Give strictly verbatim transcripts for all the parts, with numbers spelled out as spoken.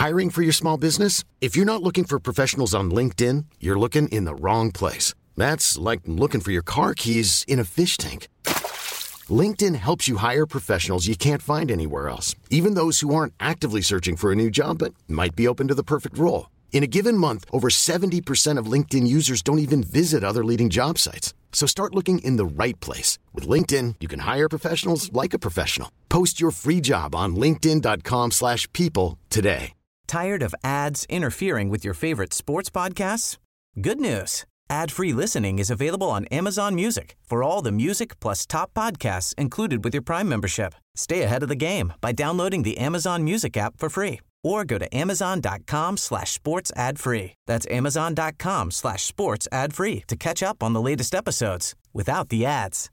Hiring for your small business? If you're not looking for professionals on LinkedIn, you're looking in the wrong place. That's like looking for your car keys in a fish tank. LinkedIn helps you hire professionals you can't find anywhere else, even those who aren't actively searching for a new job but might be open to the perfect role. In a given month, over seventy percent of LinkedIn users don't even visit other leading job sites. So start looking in the right place. With LinkedIn, you can hire professionals like a professional. Post your free job on linkedin dot com slash people today. Tired of ads interfering with your favorite sports podcasts? Good news. Ad-free listening is available on Amazon Music for all the music plus top podcasts included with your Prime membership. Stay ahead of the game by downloading the Amazon Music app for free or go to amazon dot com slash sports ad free. That's amazon dot com slash sports ad free to catch up on the latest episodes without the ads.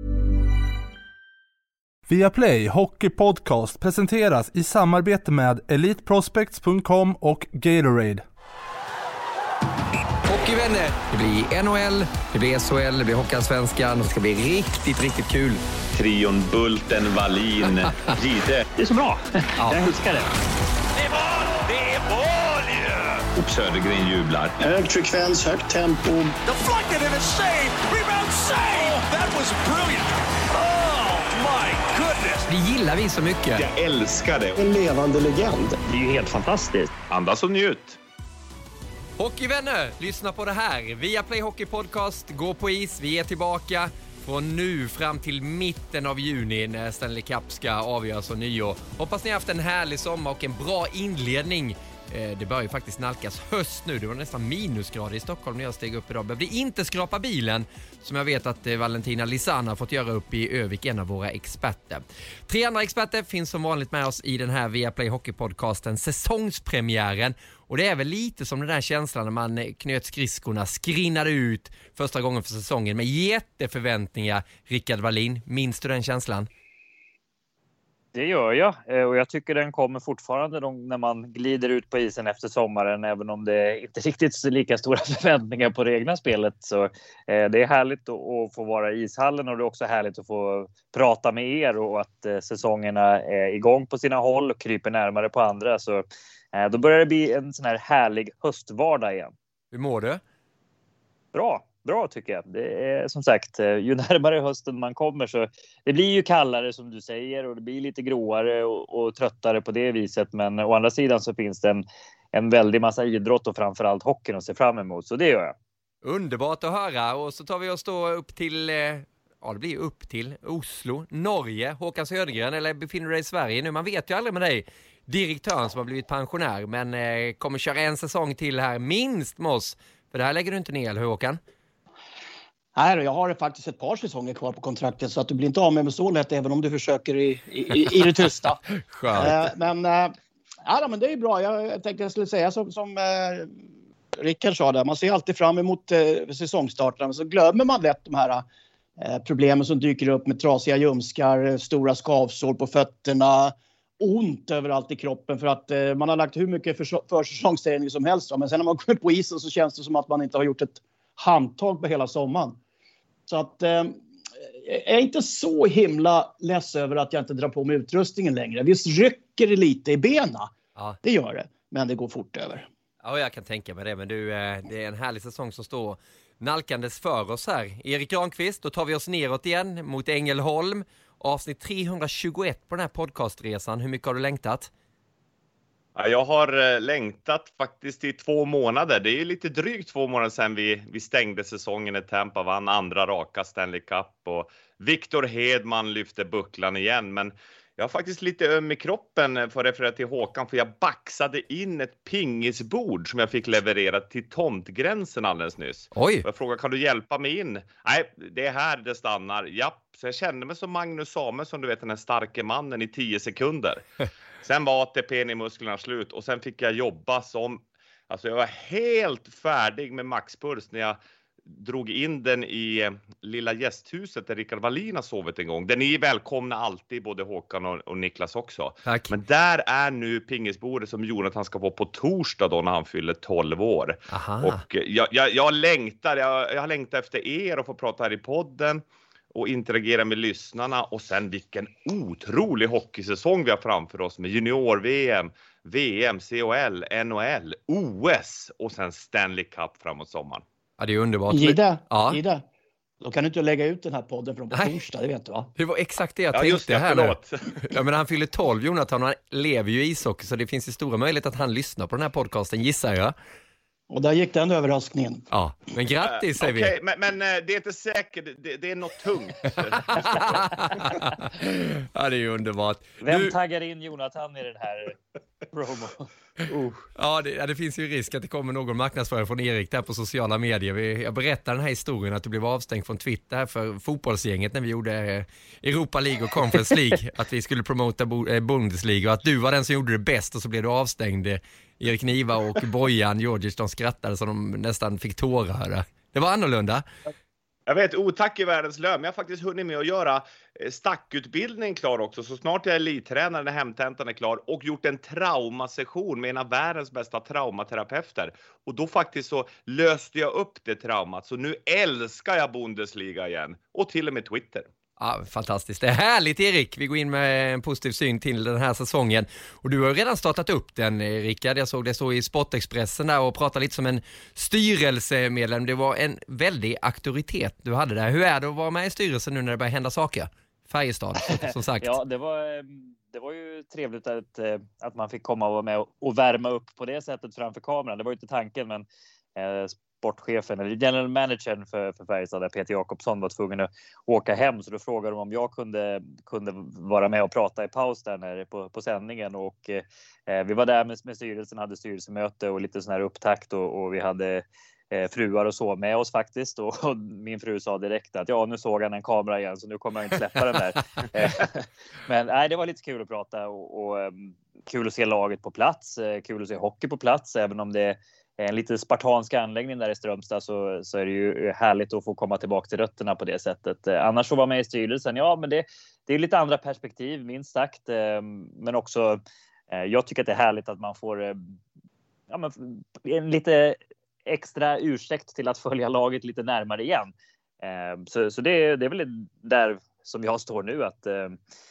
Viaplay Hockey Podcast presenteras i samarbete med elite prospects dot com och Gatorade. Hockeyvänner, det blir N H L, det blir S H L, det blir Hockeyallsvenskan. Det ska bli riktigt, riktigt kul. Trion Bulten, Wallin, Gide. Det är så bra. Ja. Jag älskar det. Det är mål! Det är mål ju! Och Södergren jublar. Hög frekvens, högt tempo. Deflected and a save! Rebound save! Oh, that was brilliant! Oh my goodness! Det gillar vi så mycket. Jag älskar det. En levande legend. Det är ju helt fantastiskt. Andas och njut. Hockeyvänner, lyssna på det här. Viaplay Hockey Podcast, gå på is. Vi är tillbaka från nu fram till mitten av juni när Stanley Cup ska avgöras och nyår. Hoppas ni har haft en härlig sommar och en bra inledning. Det börjar ju faktiskt nalkas höst nu. Det var nästan minusgrader i Stockholm när jag steg upp idag. Behövde inte skrapa bilen, som jag vet att Valentina Lisana har fått göra upp i Övik, en av våra experter. Tre andra experter finns som vanligt med oss i den här Viaplay Hockey-podcasten, säsongspremiären. Och det är väl lite som den där känslan när man knöt skridskorna, skrinnade ut första gången för säsongen med jätteförväntningar. Rickard Wallin, minns du den känslan? Det gör jag, och jag tycker den kommer fortfarande när man glider ut på isen efter sommaren, även om det inte riktigt är lika stora förväntningar på det egna spelet. Så eh, det är härligt att få vara i ishallen, och det är också härligt att få prata med er och att eh, säsongerna är igång på sina håll och kryper närmare på andra. Så eh, då börjar det bli en sån här härlig höstvardag igen. Hur mår du? Bra. Bra tycker jag. Det är som sagt, ju närmare hösten man kommer så det blir ju kallare som du säger, och det blir lite gråare och, och tröttare på det viset. Men å andra sidan så finns det en, en väldig massa idrott och framförallt hockeyn att se fram emot. Så det gör jag. Underbart att höra, och så tar vi oss då upp till, ja det blir upp till Oslo, Norge, Håkan Södergren, eller befinner du dig i Sverige nu? Man vet ju aldrig med dig. Direktören som har blivit pensionär men eh, kommer köra en säsong till här minst med oss. För det här lägger du inte ner, hur Håkan? Nej, jag har faktiskt ett par säsonger kvar på kontraktet, så att du blir inte av med mig så lätt även om du försöker i, i, i det tysta. eh, men, eh, ja, men det är ju bra. Jag, jag tänkte jag skulle säga som, som eh, Rickard sa där. Man ser alltid fram emot eh, säsongstarten, men så glömmer man lätt de här eh, problemen som dyker upp med trasiga ljumskar, stora skavsår på fötterna, ont överallt i kroppen för att eh, man har lagt hur mycket för, försäsongsträning som helst. Då. Men sen när man kommer på isen så känns det som att man inte har gjort ett handtag på hela sommaren. Så att eh, jag är inte så himla less över att jag inte drar på mig utrustningen längre. Visst rycker det lite i bena. Ja. Det gör det, men det går fort över. Ja, jag kan tänka mig det, men du, eh, det är en härlig säsong som står nalkandes för oss här. Erik Granqvist, då tar vi oss neråt igen mot Ängelholm. Avsnitt trehundratjugoett på den här podcastresan. Hur mycket har du längtat? Ja, jag har längtat faktiskt i två månader. Det är ju lite drygt två månader sedan vi, vi stängde säsongen i Tampa, vann andra raka Stanley Cup och Victor Hedman lyfte bucklan igen. Men jag har faktiskt lite öm i kroppen för att referera till Håkan, för jag baxade in ett pingisbord som jag fick levererat till tomtgränsen alldeles nyss. Oj! Jag frågade, kan du hjälpa mig in? Nej, det är här det stannar. Japp, så jag kände mig som Magnus Samuelsson, du vet den här starke mannen i tio sekunder. Sen var A T P:n i musklerna slut och sen fick jag jobba som, alltså jag var helt färdig med maxpuls när jag drog in den i lilla gästhuset där Rickard Wallin har sovit en gång. Den är välkomna alltid, både Håkan och, och Niklas också. Tack. Men där är nu pingisbordet som Jonathan ska få på torsdag då när han fyller tolv år. Aha. Och jag, jag, jag längtar, jag, jag längtar efter er och få prata här i podden och interagera med lyssnarna. Och sen vilken otrolig hockeysäsong vi har framför oss med junior-V M, V M, C H L, N H L, O S och sen Stanley Cup framåt sommaren. Ja, det är underbart. Gida, ja. Gida. Då kan du inte lägga ut den här podden från på torsdag, det vet du va? Det var exakt det jag ja, tänkte just det, här förlåt. nu. Ja, men han fyller tolv, Jonathan, och han lever ju i ishockey, så det finns ju stora möjligheter att han lyssnar på den här podcasten, gissar jag. Och där gick den överraskningen. Ja, men grattis säger uh, okay, vi. Men, men det är inte säkert, det, det är något tungt. Ja, det är ju underbart. Vem du... taggar in Jonathan i den här promo? Uh. Ja, det, ja, det finns ju risk att det kommer någon marknadsförare från Erik där på sociala medier. Vi, jag berättar den här historien att du blev avstängd från Twitter för fotbollsgänget när vi gjorde Europa League och Conference League. Att vi skulle promota Bundesliga och att du var den som gjorde det bäst, och så blev du avstängd. Erik Niva och Bojan Georgic, de skrattade så de nästan fick tårar. Det var annorlunda. Jag vet, otack i världens lön. Men jag har faktiskt hunnit med att göra stackutbildning klar också. Så snart jag är elittränare när hemtentan är klar. Och gjort en traumasession med en av världens bästa traumaterapeuter. Och då faktiskt så löste jag upp det traumat. Så nu älskar jag Bundesliga igen. Och till och med Twitter. Ja, fantastiskt. Det är härligt, Erik. Vi går in med en positiv syn till den här säsongen. Och du har redan startat upp den, Rickard. Jag såg det så i Sportexpressen där och pratade lite som en styrelsemedlem. Det var en väldig auktoritet du hade där. Hur är det att vara med i styrelsen nu när det börjar hända saker? Färjestad, som sagt. Ja, det var, det var ju trevligt att, att man fick komma och vara med och värma upp på det sättet framför kameran. Det var ju inte tanken, men eh, sportchefen eller general managern för, för Färjestad, Peter Jakobsson, var tvungen att åka hem, så då frågade de om jag kunde, kunde vara med och prata i paus där nere på, på sändningen, och eh, vi var där med, med styrelsen, hade styrelsemöte och lite sån här upptakt, och, och vi hade eh, fruar och så med oss faktiskt, och, och min fru sa direkt att ja, nu såg han en kamera igen, så nu kommer jag inte släppa den där. Men nej, det var lite kul att prata och, och um, kul att se laget på plats, uh, kul att se hockey på plats, även om det en lite spartansk anläggning där i Strömstad, så, så är det ju härligt att få komma tillbaka till rötterna på det sättet. Eh, annars så var med i styrelsen, ja, men det, det är lite andra perspektiv, minst sagt. Eh, men också, eh, jag tycker att det är härligt att man får eh, ja, men, en lite extra ursäkt till att följa laget lite närmare igen. Eh, så så det, det är väl där som jag står nu, att eh,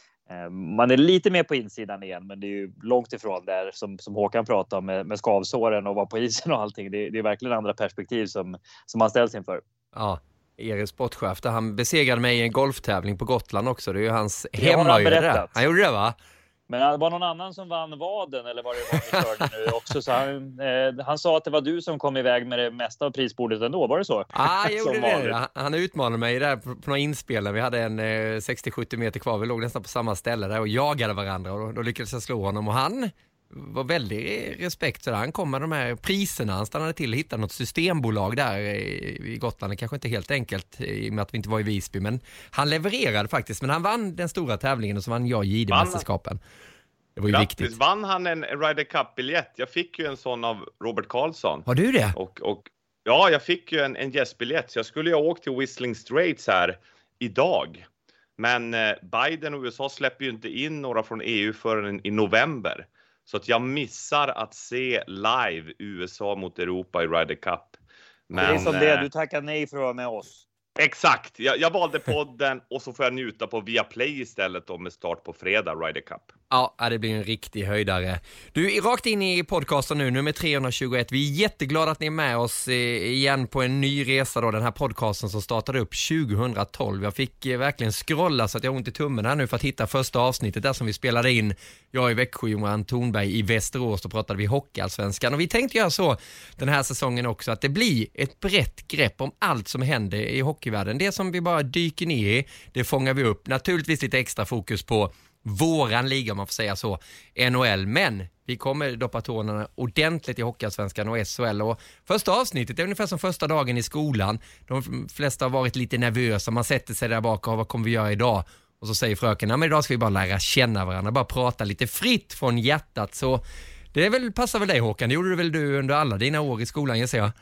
man är lite mer på insidan igen, men det är ju långt ifrån där som, som Håkan pratade om med, med skavsåren och vara på isen och allting. Det, det är verkligen andra perspektiv som, som man ställs inför. Ja, Erik sportchef, där han besegrade mig i en golftävling på Gotland också. Det är ju hans hemmaöre. Han gjorde det, va? Men det var någon annan som vann vaden, eller vad det var vi körde nu också. Så han, eh, han sa att det var du som kom iväg med det mesta av prisbordet ändå, var det så? Ja, ah, jag gjorde det. Han, han utmanade mig där på, på några inspelare. Vi hade en eh, sextio sjuttio meter kvar. Vi låg nästan på samma ställe där och jagade varandra. Och då, då lyckades jag slå honom. Och han var väldigt respekt. Så där. Han kom med de här priserna. Han stannade till och hittade något systembolag där i, i Gotland. Det kanske inte helt enkelt i och med att vi inte var i Visby. Men han levererade faktiskt. Men han vann den stora tävlingen och så vann jag J D-mästerskapen. Det var ju Grattis. viktigt. Vann han en Ryder Cup-biljett? Jag fick ju en sån av Robert Karlsson. Har du det? Och, och, ja, jag fick ju en, en gästbiljett. Så jag skulle ju ha åkt till Whistling Straits här idag. Men eh, Biden och U S A släpper ju inte in några från E U förrän i november. Så att jag missar att se live U S A mot Europa i Ryder Cup. Men, det är som det, du tackar nej för att vara med oss. Exakt, jag, jag valde podden och så får jag njuta på Viaplay istället då med start på fredag, Ryder Cup. Ja, det blir en riktig höjdare. Du är rakt in i podcasten nu, nummer trehundratjugoett. Vi är jätteglada att ni är med oss igen på en ny resa då, den här podcasten som startade upp tjugohundratolv. Jag fick verkligen scrolla så att jag har ont i tummen här nu för att hitta första avsnittet där som vi spelade in. Jag i Växjö, Johan Tornberg i Västerås, då pratade vi hockeyallsvenskan. Och vi tänkte göra så den här säsongen också, att det blir ett brett grepp om allt som händer i hockeyvärlden. Det som vi bara dyker ner i, det fångar vi upp. Naturligtvis lite extra fokus på våran liga, om man får säga så, N H L, men vi kommer doppa tårna ordentligt i Hockeyallsvenskan och S H L. Och första avsnittet är ungefär som första dagen i skolan. De flesta har varit lite nervösa, man sätter sig där bak och vad kommer vi göra idag? Och så säger fröken, ja men idag ska vi bara lära känna varandra, bara prata lite fritt från hjärtat. Så det är väl, passar väl dig Håkan, det gjorde du väl du under alla dina år i skolan, jag säger.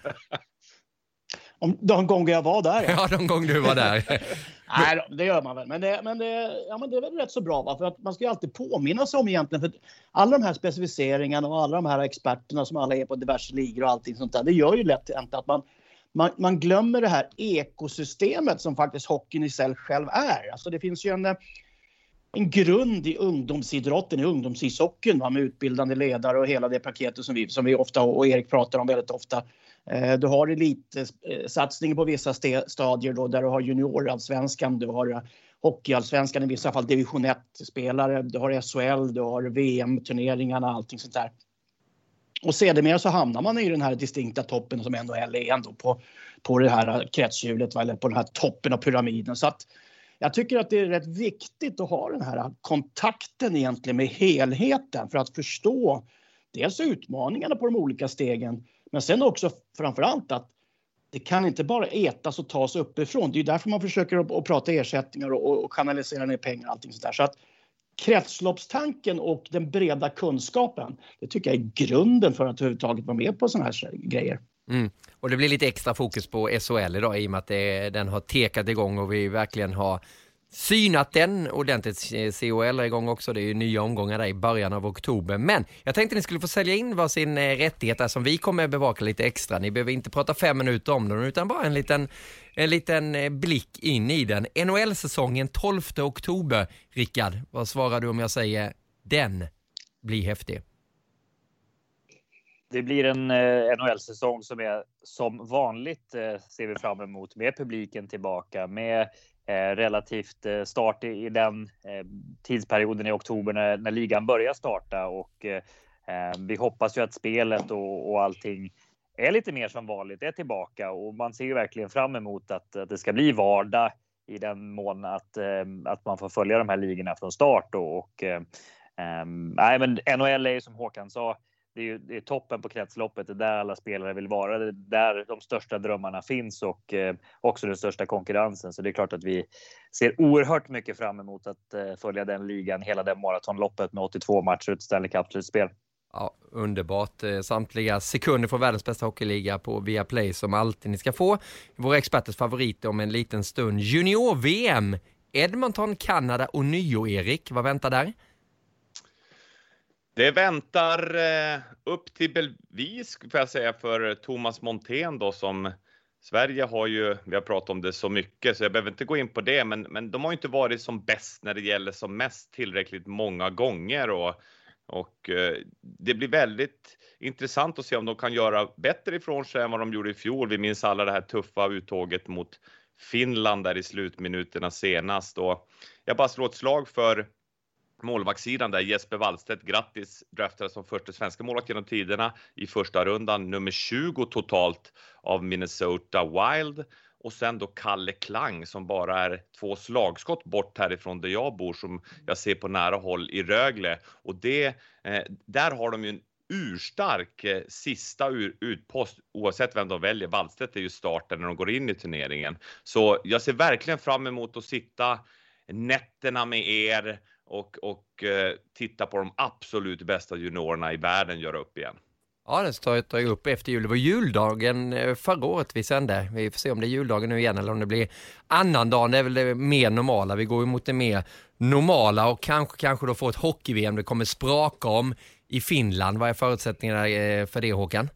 Om de gånger jag var där. Ja, de gånger du var där. Nej, det gör man väl. Men det, men, det, ja, men det är väl rätt så bra. Va? För att man ska ju alltid påminna sig om egentligen. För alla de här specificeringarna och alla de här experterna som alla är på diverse ligor och allting sånt där. Det gör ju lätt att man, man, man glömmer det här ekosystemet som faktiskt hockeyn i sig själv är. Alltså det finns ju en... en grund i ungdomsidrotten, i ungdomshishockeyn, va, med utbildande ledare och hela det paketet som vi, som vi ofta och Erik pratar om väldigt ofta. Eh, du har elitsatsningar på vissa st- stadier då, där du har juniorallsvenskan, du har hockeyallsvenskan, i vissa fall division ett-spelare, du har S H L, du har V M-turneringarna, allting sånt där. Och sedermera så hamnar man i den här distinkta toppen som N H L är ändå på, på det här kretshjulet, eller på den här toppen av pyramiden. Så att jag tycker att det är rätt viktigt att ha den här kontakten egentligen med helheten för att förstå dels utmaningarna på de olika stegen, men sen också framförallt att det kan inte bara ätas och tas uppifrån. Det är därför man försöker att, att prata ersättningar och, och kanalisera ner pengar och allting sånt där. Så att kretsloppstanken och den breda kunskapen, det tycker jag är grunden för att överhuvudtaget vara med på såna här grejer. Mm. Och det blir lite extra fokus på S H L idag i och med att det, den har tekat igång och vi verkligen har synat den ordentligt. C H L är igång också, det är ju nya omgångar där i början av oktober. Men jag tänkte att ni skulle få sälja in varsin rättighet där som vi kommer bevaka lite extra. Ni behöver inte prata fem minuter om den utan bara en liten, en liten blick in i den. N H L-säsongen tolfte oktober. Rickard, vad svarar du om jag säger den blir häftig? Det blir en eh, N H L-säsong som är som vanligt eh, ser vi fram emot, med publiken tillbaka, med eh, relativt eh, start i, i den eh, tidsperioden i oktober när, när ligan börjar starta, och eh, vi hoppas ju att spelet och, och allting är lite mer som vanligt, är tillbaka, och man ser ju verkligen fram emot att, att det ska bli vardag i den mån att, eh, att man får följa de här ligorna från start då, och eh, eh, nej, men N H L är ju som Håkan sa, det är ju det är toppen på kretsloppet, det är där alla spelare vill vara, det är där de största drömmarna finns och eh, också den största konkurrensen. Så det är klart att vi ser oerhört mycket fram emot att eh, följa den ligan, hela den maratonloppet med åttiotvå matcher ut Stanley Cup-slutspel. Ja, underbart. Samtliga sekunder från världens bästa hockeyliga på Viaplay som alltid ni ska få. Våra experters favoriter om en liten stund. Junior-V M, Edmonton, Kanada och nio, Erik. Vad väntar där? Det väntar eh, upp till bevis, får jag säga, för Thomas Montén då, som Sverige har ju, vi har pratat om det så mycket så jag behöver inte gå in på det, men, men de har ju inte varit som bäst när det gäller som mest tillräckligt många gånger, och, och eh, det blir väldigt intressant att se om de kan göra bättre ifrån sig än vad de gjorde i fjol. Vi minns alla det här tuffa uttåget mot Finland där i slutminuterna senast, och jag bara slår ett slag för målvaktssidan där. Jesper Wallstedt, grattis, draftades som första svenska målvakt genom tiderna i första rundan, nummer tjugo totalt av Minnesota Wild. Och sen då Kalle Klang som bara är två slagskott bort härifrån där jag bor, som jag ser på nära håll i Rögle. Och det, eh, där har de ju en urstark eh, sista ur, utpost oavsett vem de väljer. Wallstedt är ju starten när de går in i turneringen. Så jag ser verkligen fram emot att sitta nätterna med er och, och eh, titta på de absolut bästa juniorerna i världen göra upp igen. Ja, det tar jag upp efter jul. Det var juldagen förra året vi sände. Vi får se om det är juldagen nu igen eller om det blir annan dag. Det är väl det mer normala. Vi går emot det mer normala och kanske, kanske då får ett hockey-V M. Det kommer spraka om i Finland. Vad är förutsättningarna för det, Håkan?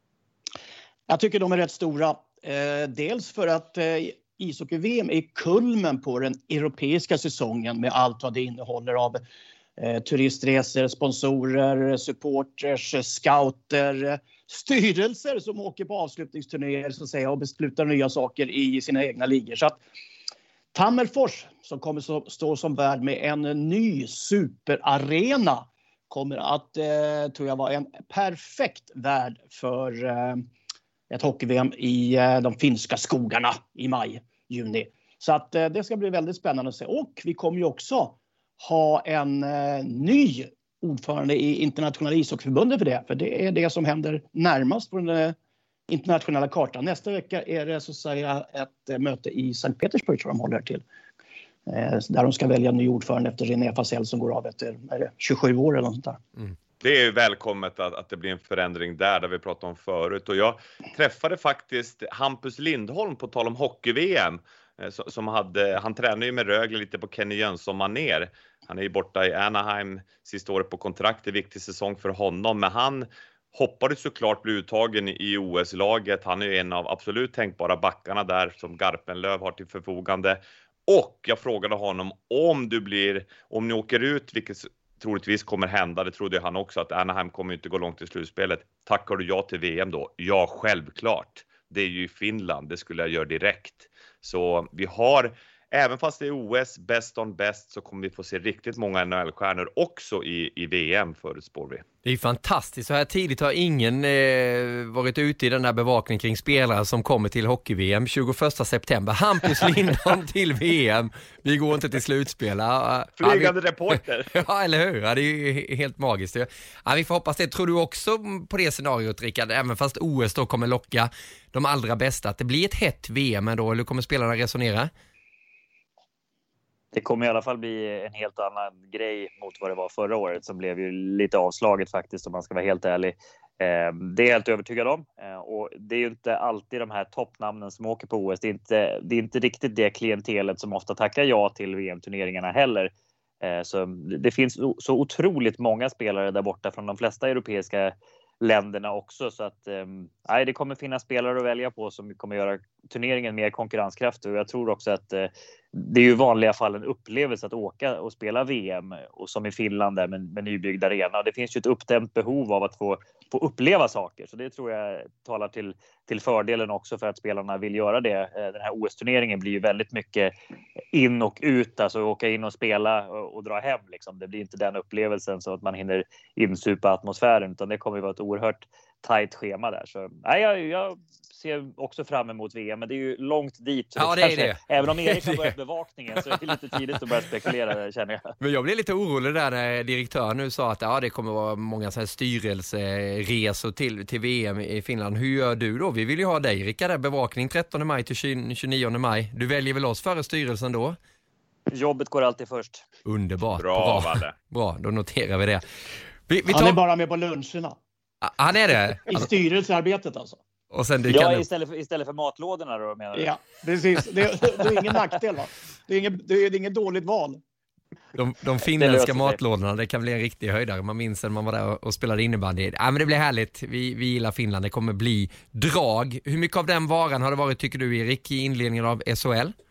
Jag tycker de är rätt stora. Eh, dels för att eh, ishockey-V M är kulmen på den europeiska säsongen med allt vad det innehåller av eh, turistresor, sponsorer, supporters, scouter, styrelser som åker på avslutningsturnéer så att säga, och beslutar nya saker i sina egna ligor. Så att Tammerfors, som kommer så, stå som värd med en ny superarena, kommer att eh, tror jag vara en perfekt värd för eh, ett hockey-V M i eh, de finska skogarna i maj, juni. Så att eh, det ska bli väldigt spännande att se. Och vi kommer ju också ha en eh, ny ordförande i internationella ishockeyförbundet för det. För det är det som händer närmast på den eh, internationella kartan. Nästa vecka är det så att säga ett eh, möte i Sankt Petersburg som de håller till. Eh, där de ska välja en ny ordförande efter René Fasell som går av efter är tjugosju år eller något sånt där. Mm. Det är välkommet att, att det blir en förändring där, där vi pratade om förut. Och jag träffade faktiskt Hampus Lindholm på tal om hockey-V M. Som hade, han tränar ju med Rögle lite på Kenny Jönsson-manér. Han är ju borta i Anaheim sista året på kontrakt. Det är en viktig säsong för honom. Men han hoppade såklart bli uttagen i O S-laget. Han är ju en av absolut tänkbara backarna där som Garpenlöv har till förfogande. Och jag frågade honom om du blir, om ni åker ut, vilket troligtvis kommer hända, det trodde han också, att Anaheim kommer inte gå långt i slutspelet. Tackar du ja till V M då? Ja, självklart. Det är ju i Finland, det skulle jag göra direkt. Så vi har, även fast det är O S, best on best, så kommer vi få se riktigt många N H L-stjärnor också i, i V M, förutspår vi. Det är fantastiskt. Så här tidigt har ingen eh, varit ute i den där bevakningen kring spelare som kommer till hockey-V M tjugoförsta september. Hampus Lindholm till V M. Vi går inte till slutspel. Flygande ja, reporter. Ja, eller hur? Ja, det är ju helt magiskt. Ja, vi får hoppas det. Tror du också på det scenariot, Rickard? Även fast O S då kommer locka de allra bästa. Att det blir ett hett V M då, eller kommer spelarna resonera? Det kommer i alla fall bli en helt annan grej mot vad det var förra året, som blev ju lite avslaget faktiskt, om man ska vara helt ärlig. Det är jag helt övertygad om. Och det är ju inte alltid de här toppnamnen som åker på O S. Det är inte, det är inte riktigt det klientelet som ofta tackar ja till V M-turneringarna heller. Så det finns så otroligt många spelare där borta från de flesta europeiska länderna också, så att nej, det kommer finnas spelare att välja på som kommer göra turneringen mer konkurrenskraftig. Och jag tror också att eh, det är ju i vanliga fall en upplevelse att åka och spela V M, och som i Finland där med, med nybyggd arena. Det finns ju ett uppdämt behov av att få, få uppleva saker, så det tror jag talar till, till fördelen också för att spelarna vill göra det. Den här O S-turneringen blir ju väldigt mycket in och ut, alltså åka in och spela och, och dra hem liksom. Det blir inte den upplevelsen så att man hinner insupa atmosfären, utan det kommer ju vara ett oerhört tajt schema där. Så nej, jag, jag ser också fram emot V M, men det är ju långt dit. Ja, det är det. Även om Erik har börjat bevakningen så är det lite tidigt att börja spekulera där, känner jag. Men jag blev lite orolig där när direktören nu sa att ja, det kommer vara många så här styrelseresor till, till V M i Finland. Hur gör du då? Vi vill ju ha dig, Rickard, bevakning trettonde maj till tjugonionde maj. Du väljer väl oss före styrelsen då? Jobbet går alltid först. Underbart. Bra, Bra, Valle. Bra, då noterar vi det. Vi, vi tar... Han är bara med på luncherna. Han är det? I styrelsearbetet alltså. Och sen ja, du... istället, för, istället för matlådorna då, menar du? Ja, precis. Det, det är ingen nackdel, va? Det är ingen, det är ingen dåligt val. De, de finländska matlådorna, det kan bli en riktig höjdare. Man minns när man var där och spelade innebandy. Ja, men det blir härligt. Vi, vi gillar Finland. Det kommer bli drag. Hur mycket av den varan har det varit, tycker du, Erik, i inledningen av S H L?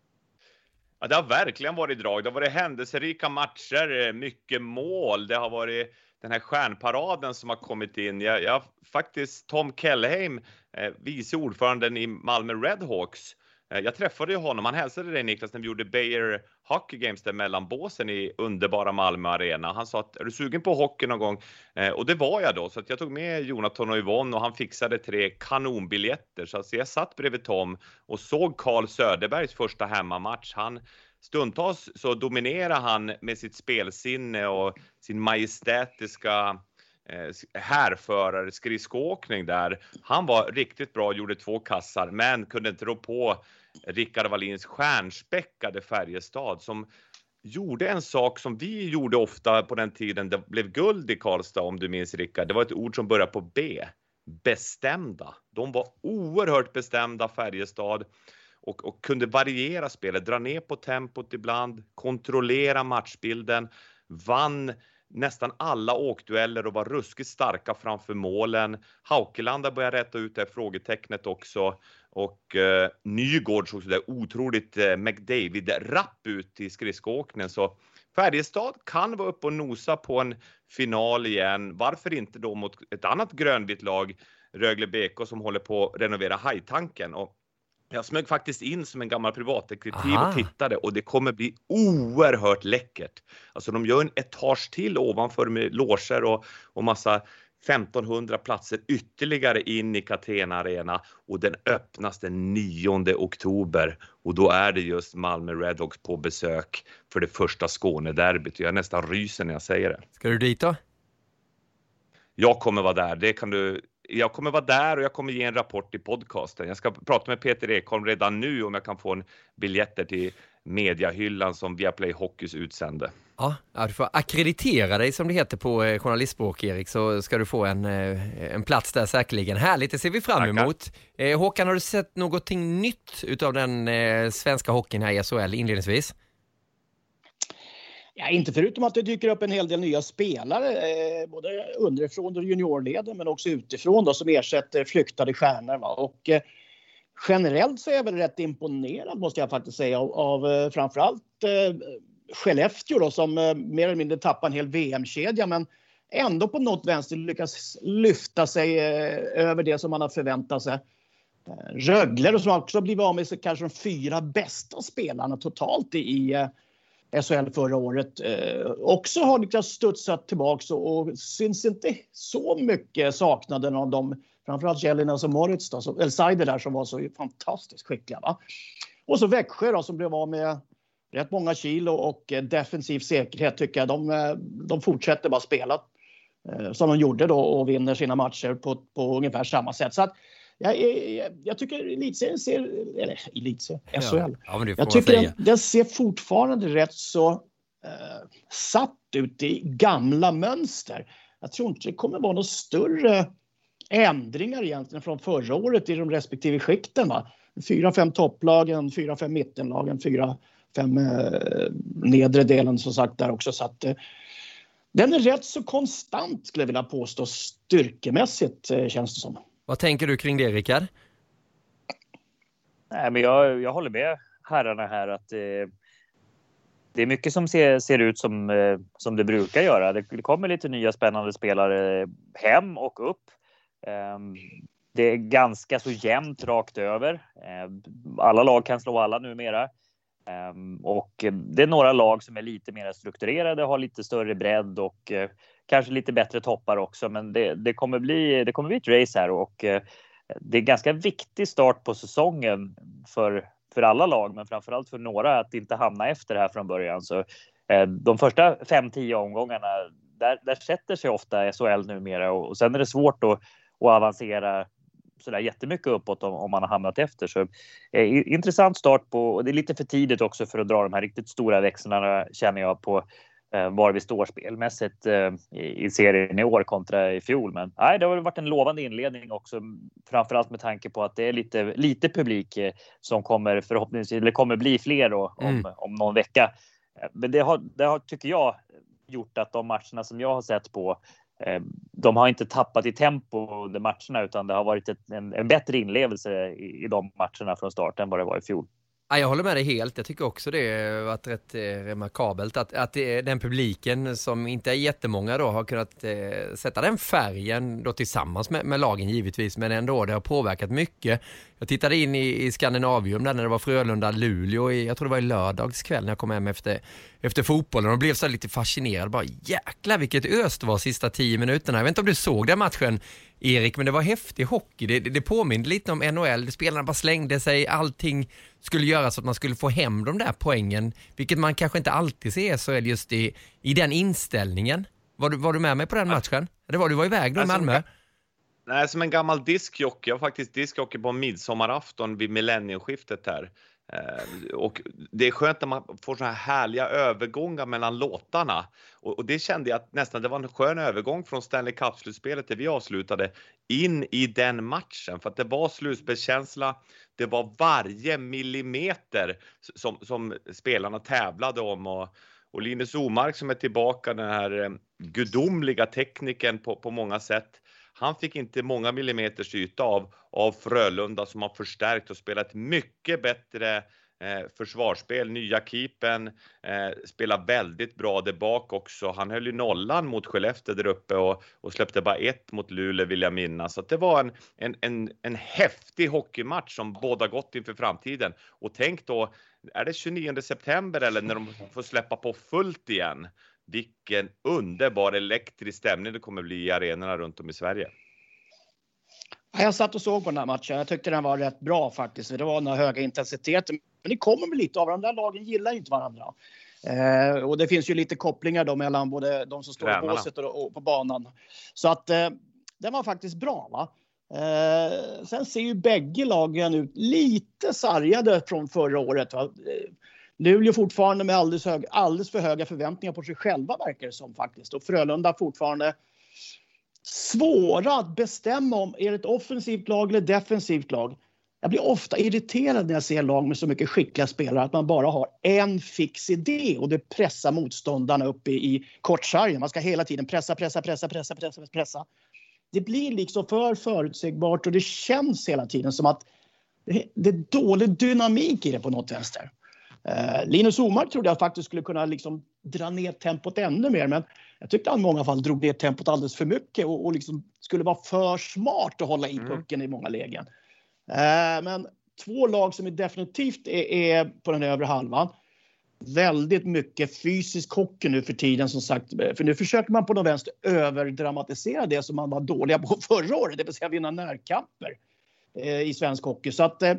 Ja, det har verkligen varit drag. Det har varit händelserika matcher, mycket mål. Det har varit den här stjärnparaden som har kommit in. Jag, jag faktiskt Tom Kellheim, eh, vice ordföranden i Malmö Redhawks. Eh, jag träffade ju honom. Han hälsade dig, Niklas, när vi gjorde Bayer Hockey Games där mellan båsen i underbara Malmö Arena. Han sa att, är du sugen på hockey någon gång? Eh, och det var jag då. Så att jag tog med Jonathan och Yvonne och han fixade tre kanonbiljetter. Så alltså jag satt bredvid Tom och såg Carl Söderbergs första hemmamatch. Han Stundtals så dominerar han med sitt spelsinne och sin majestätiska eh, härförare skridskoåkning där. Han var riktigt bra, gjorde två kassar, men kunde inte rå på Rickard Wallins stjärnspäckade Färjestad som gjorde en sak som vi gjorde ofta på den tiden det blev guld i Karlstad, om du minns, Rickard. Det var ett ord som började på B. Bestämda. De var oerhört bestämda, Färjestad. Och, och kunde variera spelet, dra ner på tempot ibland, kontrollera matchbilden, vann nästan alla åkdueller och var ruskigt starka framför målen. Haukelanda började rätta ut det frågetecknet också. Och eh, Nygård såg så där otroligt eh, McDavid-rapp ut i skridskoåkningen. Så Färjestad kan vara uppe och nosa på en final igen. Varför inte då mot ett annat grönvitt lag, Rögle B K, som håller på att renovera Hajtanken. Och jag smög faktiskt in som en gammal privatdetektiv och tittade, och det kommer bli oerhört läckert. Alltså de gör en etage till ovanför med loger och, och massa femtonhundra platser ytterligare in i Catena Arena, och den öppnas den nionde oktober, och då är det just Malmö Redhawks på besök för det första Skånederbyt. Jag nästan ryser när jag säger det. Ska du dit då? Jag kommer vara där, det kan du... Jag kommer vara där och jag kommer ge en rapport i podcasten. Jag ska prata med Peter Ekholm redan nu om jag kan få en biljetter till mediahyllan som Viaplay Hockeys utsände. Ja, du får akkreditera dig, som det heter på journalistspråk, Erik, så ska du få en, en plats där säkerligen. Härligt, det ser vi fram emot. Eh, Håkan, har du sett någonting nytt utav den eh, svenska hockeyn här i S H L inledningsvis? Ja, inte förutom att det dyker upp en hel del nya spelare, eh, både underifrån och juniorleden, men också utifrån då, som ersätter flyktade stjärnor. Va? Och, eh, generellt så är jag väl rätt imponerad måste jag faktiskt säga av, av framförallt eh, Skellefteå då, som eh, mer eller mindre tappar en hel V M-kedja men ändå på något vänster lyckas lyfta sig eh, över det som man har förväntat sig. Eh, Rögle som också blivit av med sig kanske de fyra bästa spelarna totalt i eh, S H L förra året. Eh, också har lyckats studsa tillbaka och, och syns inte så mycket saknaden av dem. Framförallt Jellinas och Moritz då, så, eller Seider där som var så fantastiskt skickliga. Va? Och så Växjö då, som blev av med rätt många kilo och eh, defensiv säkerhet tycker jag. De, eh, de fortsätter bara spela eh, som de gjorde då och vinner sina matcher på, på ungefär samma sätt. Så att jag, jag, jag tycker elitserien ser, eller elitserien, S H L. Ja, ja, jag tycker den, den ser fortfarande rätt så eh, satt ut i gamla mönster. Jag tror inte det kommer vara något större ändringar egentligen från förra året i de respektive skikten. Va? Fyra, fem topplagen, fyra, fem mittenlagen, fyra, fem eh, nedre delen som sagt där också. Så att, eh, den är rätt så konstant skulle jag vilja påstå styrkemässigt eh, känns det som. Vad tänker du kring det, Rickard? Nej, men jag, jag håller med herrarna här att eh, det är mycket som ser, ser ut som, eh, som det brukar göra. Det, det kommer lite nya spännande spelare hem och upp. Eh, det är ganska så jämnt rakt över. Eh, alla lag kan slå alla numera. Eh, och det är några lag som är lite mer strukturerade, har lite större bredd och eh, kanske lite bättre toppar också. Men det, det, kommer bli, det kommer bli ett race här och eh, det är ganska viktig start på säsongen för, för alla lag. Men framförallt för några att inte hamna efter här från början. Så eh, de första fem tio omgångarna, där, där sätter sig ofta S H L numera. Och, och sen är det svårt att, att avancera sådär jättemycket uppåt om, om man har hamnat efter. Så eh, intressant start på, och det är lite för tidigt också för att dra de här riktigt stora växlarna känner jag på eh, var vi står spelmässigt eh, i, i serien i år kontra i fjol. Men nej, det har varit en lovande inledning också, framförallt med tanke på att det är lite, lite publik eh, som kommer förhoppningsvis, eller kommer bli fler då om, mm. om någon vecka. Men det har, det har, tycker jag, gjort att de matcherna som jag har sett på, de har inte tappat i tempo under matcherna, utan det har varit ett, en, en bättre inlevelse i, i de matcherna från start än vad det var i fjol. Ja, jag håller med dig helt. Jag tycker också det har varit rätt eh, remarkabelt att, att det, den publiken som inte är jättemånga då har kunnat eh, sätta den färgen då tillsammans med, med lagen givetvis, men ändå det har påverkat mycket. Jag tittade in i, i Skandinavium där när det var Frölunda-Luleå i, jag tror det var i lördags kväll när jag kom hem efter, efter fotbollen och blev så lite fascinerad. Bara jäklar vilket ös det var sista tio minuterna. Jag vet inte om du såg den matchen, Erik, men det var häftig hockey. Det, det, det påminner lite om N H L. Spelarna bara slängde sig, allting skulle göras så att man skulle få hem de där poängen, vilket man kanske inte alltid ser så är det just i, i den inställningen. Var du, var du med mig på den matchen? Det var du var iväg då i Malmö. Nej, som en gammal diskjockey. Jag var faktiskt diskjockey på midsommarafton vid millennieskiftet här. Eh, och det är skönt när man får så här härliga övergångar mellan låtarna. Och, och det kände jag att nästan det var en skön övergång från Stanley Cup-slutspelet där vi avslutade in i den matchen. För att det var slutspelskänsla. Det var varje millimeter som, som spelarna tävlade om. Och, och Linus Omark som är tillbaka, den här eh, gudomliga tekniken på, på många sätt. Han fick inte många millimeters yta av, av Frölunda som har förstärkt och spelat mycket bättre eh, försvarsspel. Nya keepen eh, spelar väldigt bra där bak också. Han höll ju nollan mot Skellefteå där uppe och, och släppte bara ett mot Luleå vill jag minnas. Så att det var en, en, en, en häftig hockeymatch som båda gott inför framtiden. Och tänk då, är det tjugonionde september eller när de får släppa på fullt igen? Vilken underbar elektrisk stämning det kommer bli i arenorna runt om i Sverige. Jag satt och såg på den här matchen. Jag tyckte den var rätt bra faktiskt. Det var några höga intensiteter. Men det kommer väl lite av de där lagen gillar ju inte varandra. Eh, och det finns ju lite kopplingar då mellan både de som står Tränarna. i båset och, och på banan. Så att eh, den var faktiskt bra va. Eh, sen ser ju bägge lagen ut lite sargade från förra året va. Luleå fortfarande med alldeles, hög, alldeles för höga förväntningar på sig själva verkar det som faktiskt. Och Frölunda fortfarande svåra att bestämma om är det ett offensivt lag eller defensivt lag. Jag blir ofta irriterad när jag ser lag med så mycket skickliga spelare att man bara har en fix idé och det pressar motståndarna upp i, i kortsargen. Man ska hela tiden pressa, pressa, pressa, pressa, pressa, pressa. Det blir liksom för förutsägbart och det känns hela tiden som att det, det är dålig dynamik i det på något vänster. Eh, Linus Omark trodde jag faktiskt skulle kunna liksom dra ner tempot ännu mer, men jag tyckte han i många fall drog ner tempot alldeles för mycket och, och liksom skulle vara för smart att hålla i pucken mm. i många lägen. Eh, men två lag som är definitivt är, är på den övre halvan. Väldigt mycket fysisk hockey nu för tiden, som sagt. För nu försöker man på något vänster överdramatisera det som man var dåliga på förra året. Det vill säga vinna närkamper eh, i svensk hockey. Så att eh,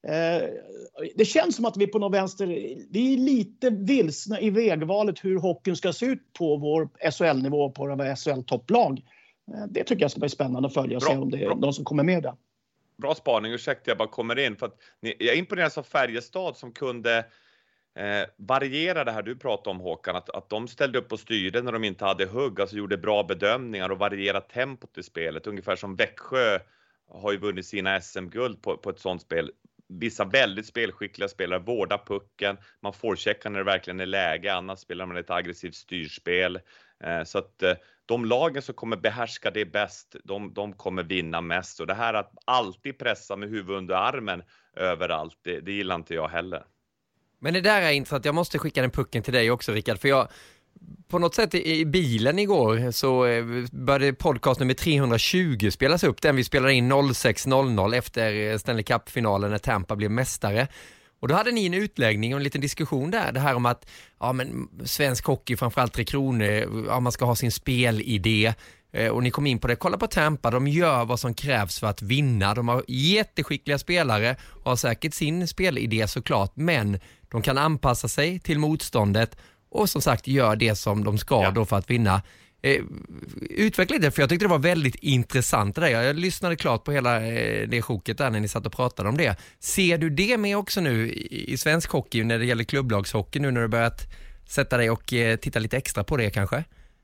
det känns som att vi på något vänster, vi är lite vilsna i vägvalet hur hockeyn ska se ut på vår S H L-nivå, på våra S H L-topplag. Eh, det tycker jag ska bli spännande att följa och bra, se om det är de som kommer med där. Bra spaning, ursäkta jag bara kommer in. För att ni, jag imponeras av Färjestad som kunde Eh, variera det här du pratade om, Håkan, att, att de ställde upp och styrde när de inte hade hugg, alltså gjorde bra bedömningar och variera tempot i spelet, ungefär som Växjö har ju vunnit sina S M-guld på, på ett sånt spel. Vissa väldigt spelskickliga spelare vårdar pucken, man får checka när det verkligen är läge, annars spelar man ett aggressivt styrspel. Eh, så att eh, de lagen som kommer behärska det bäst, de, de kommer vinna mest, och det här att alltid pressa med huvud under armen överallt, det, det gillar inte jag heller. Men det där är intressant. Jag måste skicka den pucken till dig också, Rickard. För jag, på något sätt i bilen igår så började podcast nummer trehundratjugo spelas upp. Den vi spelade in sex noll noll efter Stanley Cup-finalen när Tampa blev mästare. Och då hade ni en utläggning och en liten diskussion där. Det här om att ja, men svensk hockey, framförallt Tre Kronor, ja, man ska ha sin spelidé. Och ni kom in på det. Kolla på Tampa, de gör vad som krävs för att vinna. De har jätteskickliga spelare och har säkert sin spelidé såklart. Men de kan anpassa sig till motståndet och som sagt gör det som de ska ja. då för att vinna. Eh, utveckla det, för jag tyckte det var väldigt intressant det där. Jag lyssnade klart på hela eh, det sjoket där när ni satt och pratade om det. Ser du det med också nu i, i svensk hockey när det gäller klubblagshockey, nu när du börjat sätta dig och eh, titta lite extra på det kanske?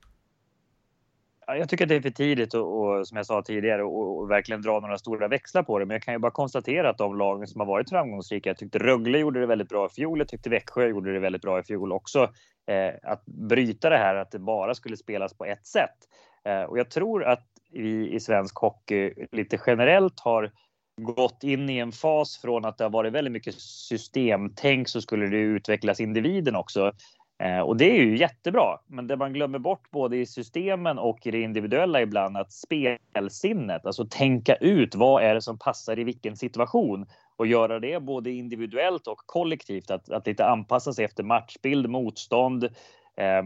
Jag tycker att det är för tidigt och, och som jag sa tidigare och, och verkligen dra några stora växlar på det. Men jag kan ju bara konstatera att de lagen som har varit framgångsrika, jag tyckte Rögle gjorde det väldigt bra i fjol, jag tyckte Växjö gjorde det väldigt bra i fjol också. Eh, att bryta det här att det bara skulle spelas på ett sätt. Eh, och jag tror att vi i svensk hockey lite generellt har gått in i en fas från att det har varit väldigt mycket systemtänk, så skulle det utvecklas individen också. Eh, och det är ju jättebra, men det man glömmer bort både i systemen och i det individuella ibland, att spelsinnet, alltså tänka ut vad är det som passar i vilken situation och göra det både individuellt och kollektivt, att, att lite anpassa sig efter matchbild, motstånd, eh,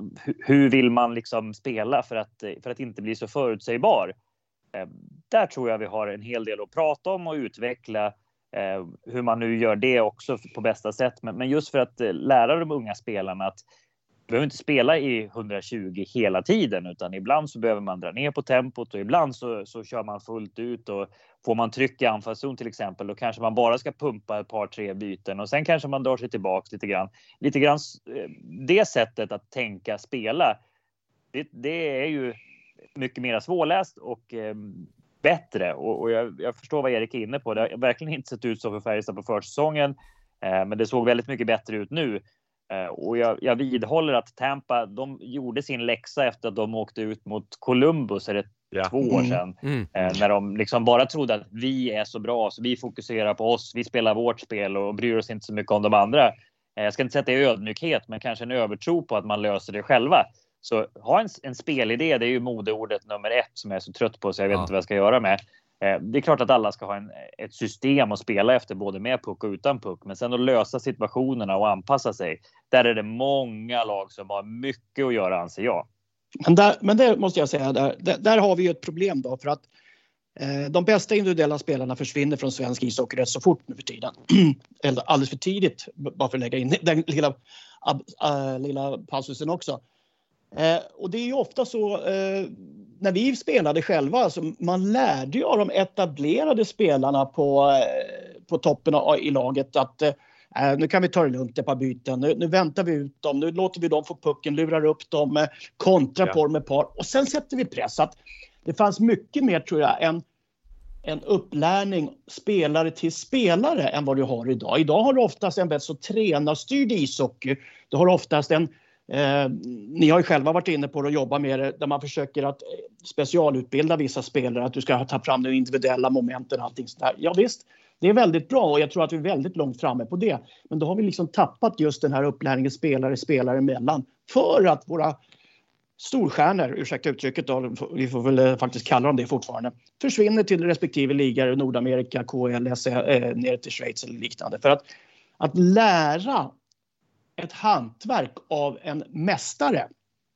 hur vill man liksom spela för att, för att inte bli så förutsägbar. Eh, där tror jag vi har en hel del att prata om och utveckla. Eh, hur man nu gör det också på bästa sätt. Men, men just för att eh, lära de unga spelarna att du behöver inte spela i hundratjugo hela tiden, utan ibland så behöver man dra ner på tempot och ibland så, så kör man fullt ut, och får man tryck i anfallszon till exempel, då kanske man bara ska pumpa ett par tre byten och sen kanske man drar sig tillbaka lite grann. Lite grann eh, det sättet att tänka spela, det, det är ju mycket mer svårläst och eh, bättre, och, och jag, jag förstår vad Erik är inne på. Det har verkligen inte sett ut så för Färjestad på försäsongen, eh, men det såg väldigt mycket bättre ut nu. Eh, och jag, jag vidhåller att Tampa, de gjorde sin läxa efter att de åkte ut mot Columbus, är det ja. två år sedan. Mm. Mm. Eh, när de liksom bara trodde att vi är så bra, så vi fokuserar på oss, vi spelar vårt spel och bryr oss inte så mycket om de andra. Eh, jag ska inte säga att det är ödmjukhet, men kanske en övertro på att man löser det själva. Så ha en, en spelidé, det är ju modeordet nummer ett som jag är så trött på så jag vet ja. inte vad jag ska göra med. Eh, det är klart att alla ska ha en, ett system att spela efter, både med puck och utan puck. Men sen att lösa situationerna och anpassa sig, där är det många lag som har mycket att göra, anser jag. Men där, men det måste jag säga, där, där, där har vi ju ett problem då, för att eh, de bästa individuella spelarna försvinner från svensk ishockey rätt så fort nu för tiden. Eller alldeles för tidigt, bara för att lägga in den lilla, äh, lilla passusen också. Eh, och det är ju ofta så eh, när vi spelade själva, alltså, man lärde ju av de etablerade spelarna på, eh, på toppen av, i laget att eh, nu kan vi ta det lugnt ett par byten, nu, nu väntar vi ut dem, nu låter vi dem få pucken, lurar upp dem, eh, kontra ja. på dem ett par, och sen sätter vi press. Att det fanns mycket mer, tror jag, än en upplärning spelare till spelare än vad du har idag. Idag har du oftast en väldigt så tränarstyrd ishockey. Du har oftast en Eh, ni har ju själva varit inne på det och jobbat med det, där man försöker att specialutbilda vissa spelare, att du ska ta fram de individuella momenten och allting sådär. Ja visst, det är väldigt bra och jag tror att vi är väldigt långt framme på det. Men då har vi liksom tappat just den här upplärningen spelare, spelare emellan. För att våra storstjärnor, ursäkta uttrycket då, vi får väl faktiskt kalla dem det fortfarande, försvinner till respektive ligor, Nordamerika, K L S, eh, ner till Schweiz eller liknande. För att, att lära ett hantverk av en mästare,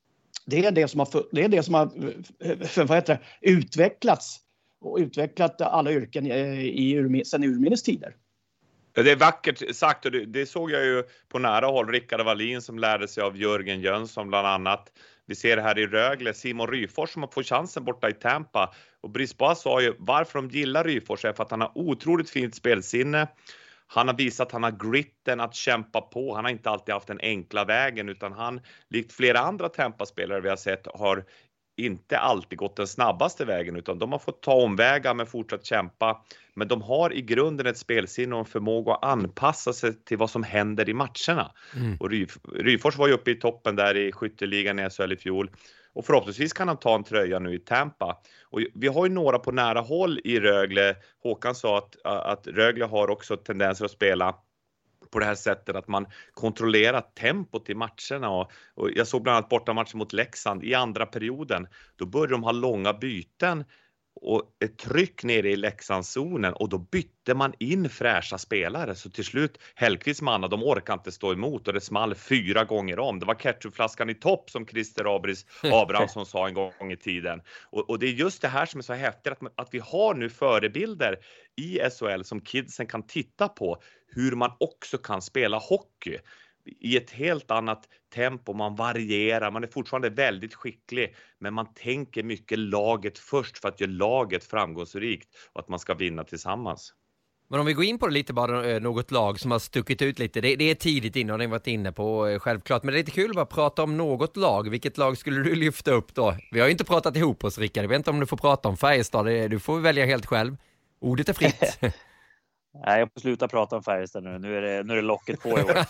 det är det som har, det är det som har för, vad heter det, utvecklats och utvecklat alla yrken i urmin, sedan urminnes tider. Det är vackert sagt och det, det såg jag ju på nära håll. Rickard Wallin som lärde sig av Jörgen Jönsson bland annat. Vi ser det här i Rögle, Simon Ryfors som har fått chansen borta i Tampa. Och Brisbois sa ju varför de gillar Ryfors är för att han har otroligt fint spelsinne. Han har visat att han har gritten att kämpa på. Han har inte alltid haft den enkla vägen utan han, likt flera andra Tampa-spelare vi har sett, har inte alltid gått den snabbaste vägen utan de har fått ta omvägar men fortsatt kämpa. Men de har i grunden ett spelsinne och en förmåga att anpassa sig till vad som händer i matcherna. Mm. Och Ryf- Ryfors var ju uppe i toppen där i skytteligan i S H L i fjol. Och förhoppningsvis kan han ta en tröja nu i Tampa. Och vi har ju några på nära håll i Rögle. Håkan sa att, att Rögle har också tendenser att spela på det här sättet att man kontrollerar tempot i matcherna och, och jag såg bland annat bortamatchen mot Leksand i andra perioden. Då började de ha långa byten och ett tryck nere i Leksandszonen och då bytte man in fräscha spelare så till slut Hellqvist manna, de orkar inte stå emot och det small fyra gånger om. Det var ketchupflaskan i topp som Christer Abris Abrahamsson sa en gång i tiden. Och, och det är just det här som är så häftigt att, att vi har nu förebilder i S H L som kidsen kan titta på hur man också kan spela hockey i ett helt annat tempo, man varierar, man är fortfarande väldigt skicklig men man tänker mycket laget först för att göra laget framgångsrikt och att man ska vinna tillsammans. Men om vi går in på det lite bara, något lag som har stuckit ut lite, det, det är tidigt in och det har varit inne på självklart, men det är lite kul att bara prata om något lag. Vilket lag skulle du lyfta upp då? Vi har ju inte pratat ihop oss, Rickard, jag vet inte om du får prata om Färjestad, du får välja helt själv. Ordet är fritt. Nej, jag får sluta prata om Färjestad nu. Nu är det, nu är det locket på i år.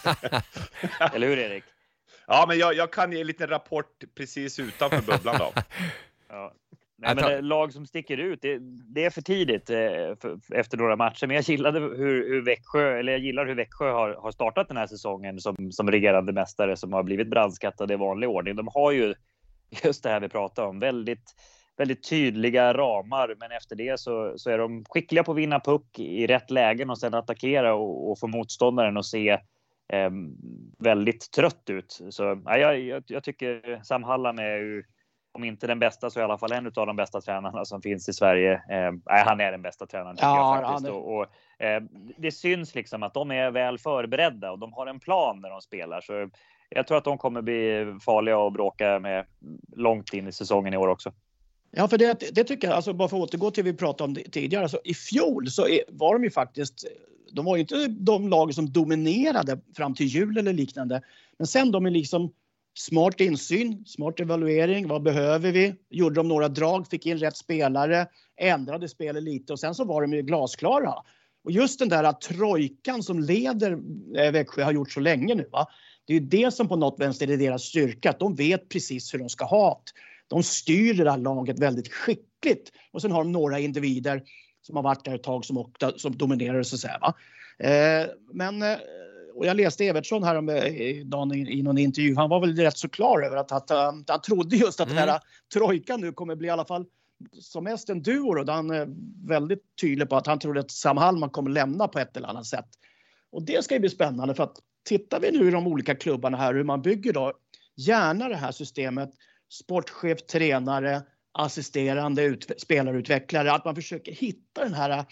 Eller hur, Erik? Ja, men jag, jag kan ge en liten rapport precis utanför bubblan då. Ja. Nej, men det, lag som sticker ut, det, det är för tidigt eh, för, efter några matcher. Men jag gillade hur, hur Växjö, eller jag gillar hur Växjö har, har startat den här säsongen som, som regerande mästare som har blivit brandskattade i vanlig ordning. De har ju just det här vi pratar om, väldigt... väldigt tydliga ramar, men efter det så, så är de skickliga på att vinna puck i rätt lägen och sen attackera och, och få motståndaren att se eh, väldigt trött ut. Så ja, jag, jag tycker Sam Hallam är ju, om inte den bästa så i alla fall en av de bästa tränarna som finns i Sverige. Eh, nej, han är den bästa tränaren tycker ja, jag faktiskt. Och, och, eh, det syns liksom att de är väl förberedda och de har en plan när de spelar. Så jag tror att de kommer bli farliga och bråka med långt in i säsongen i år också. Ja, för det, det tycker jag, alltså bara för att återgå till vi pratade om det tidigare, alltså i fjol så är, var de ju faktiskt, de var ju inte de lag som dominerade fram till jul eller liknande, men sen de är liksom smart insyn, smart evaluering, vad behöver vi, gjorde de några drag, fick in rätt spelare, ändrade spelet lite och sen så var de ju glasklara. Och just den där trojkan som leder Växjö har gjort så länge nu, va? Det är ju det som på något vänster är deras styrka, att de vet precis hur de ska ha det. De styr det här laget väldigt skickligt. Och sen har de några individer som har varit där ett tag som, åkta, som dominerar så att säga, va? Eh, men, och jag läste Evertsson här om dagen i, i någon intervju. Han var väl rätt så klar över att, att, att han trodde just att mm. den här trojkan nu kommer bli i alla fall som mest en duo. Och han är väldigt tydlig på att han trodde att Sam Hallman kommer lämna på ett eller annat sätt. Och det ska ju bli spännande för att tittar vi nu i de olika klubbarna här hur man bygger då gärna det här systemet sportchef, tränare, assisterande ut, spelarutvecklare, att man försöker hitta den här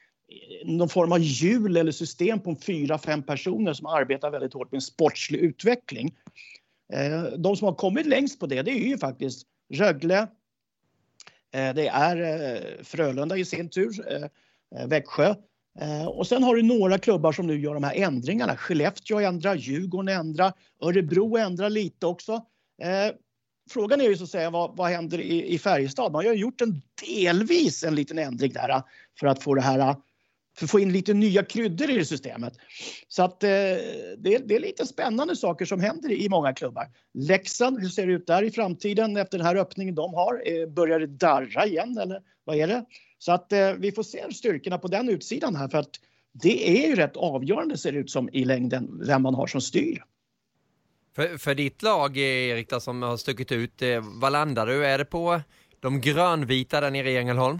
någon form av hjul eller system på fyra, fem personer som arbetar väldigt hårt med en sportslig utveckling. De som har kommit längst på det, det är ju faktiskt Rögle, det är Frölunda i sin tur, Växjö. Och sen har du några klubbar som nu gör de här ändringarna. Skellefteå ändrar, Djurgården ändrar, Örebro ändrar lite också. Frågan är ju så att säga vad, vad händer i, i Färjestad. Man har ju gjort en delvis en liten ändring där för att få det här, för att få in lite nya kryddor i det systemet. Så att eh, det, det är lite spännande saker som händer i många klubbar. Leksand, hur ser det ut där i framtiden efter den här öppningen de har? Eh, börjar det darra igen eller vad är det? Så att eh, vi får se styrkorna på den utsidan här för att det är ju rätt avgörande ser det ut som i längden vem man har som styr. För, för ditt lag, Erik, som har stuckit ut, vad landar du? Är det på de grönvita där nere i Ängelholm?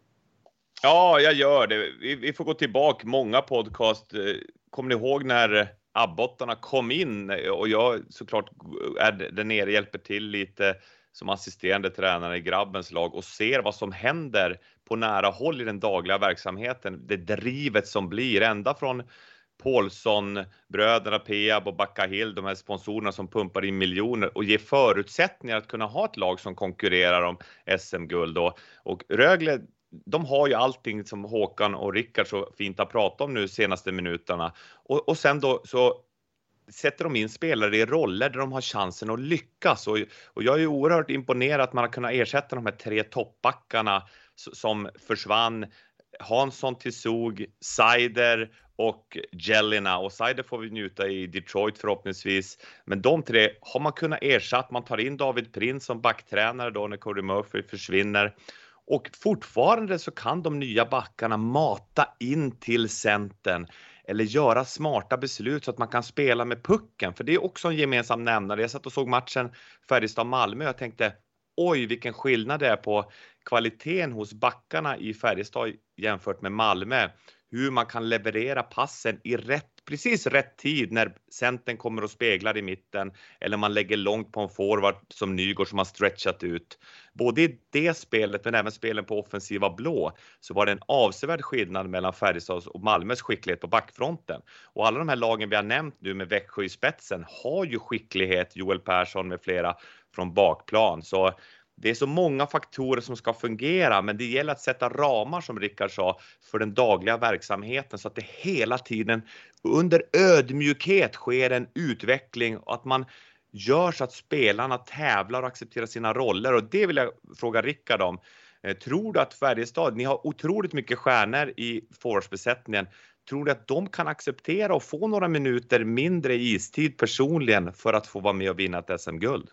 Ja, jag gör det. Vi, vi får gå tillbaka många podcast. Kommer ni ihåg när Abbottarna kom in? Och jag såklart är där nere, hjälper till lite som assisterande tränare i grabbens lag och ser vad som händer på nära håll i den dagliga verksamheten. Det drivet som blir ända från Paulsson, bröderna Peab och Backahill, de här sponsorerna som pumpar in miljoner och ger förutsättningar att kunna ha ett lag som konkurrerar om S M-guld. Och, och Rögle, de har ju allting som Håkan och Rickard så fint har pratat om nu senaste minuterna. Och, och sen då så sätter de in spelare i roller där de har chansen att lyckas. Och, och jag är ju oerhört imponerad att man har kunnat ersätta de här tre toppbackarna som försvann. Hansson till Zug, Seider och Jelena. Och Seider får vi njuta i Detroit förhoppningsvis. Men de tre har man kunnat ersätta. Man tar in David Prins som backtränare då när Cody Murphy försvinner. Och fortfarande så kan de nya backarna mata in till centern eller göra smarta beslut så att man kan spela med pucken. För det är också en gemensam nämnare. Jag satt och såg matchen Färjestad-Malmö och jag tänkte, oj vilken skillnad det är på kvaliteten hos backarna i Färjestad jämfört med Malmö. Hur man kan leverera passen i rätt, precis rätt tid när centern kommer och speglar i mitten. Eller man lägger långt på en forward som Nygård som har stretchat ut. Både i det spelet men även spelen på offensiva blå så var det en avsevärd skillnad mellan Färjestads och Malmös skicklighet på backfronten. Och alla de här lagen vi har nämnt nu med Växjö i spetsen har ju skicklighet, Joel Persson med flera från bakplan. Så det är så många faktorer som ska fungera, men det gäller att sätta ramar som Rickard sa för den dagliga verksamheten så att det hela tiden under ödmjukhet sker en utveckling och att man gör så att spelarna tävlar och accepterar sina roller. Och det vill jag fråga Rickard om. Tror du att Färjestad, ni har otroligt mycket stjärnor i forwardsbesättningen. Tror du att de kan acceptera och få några minuter mindre istid personligen för att få vara med och vinna ett S M-guld?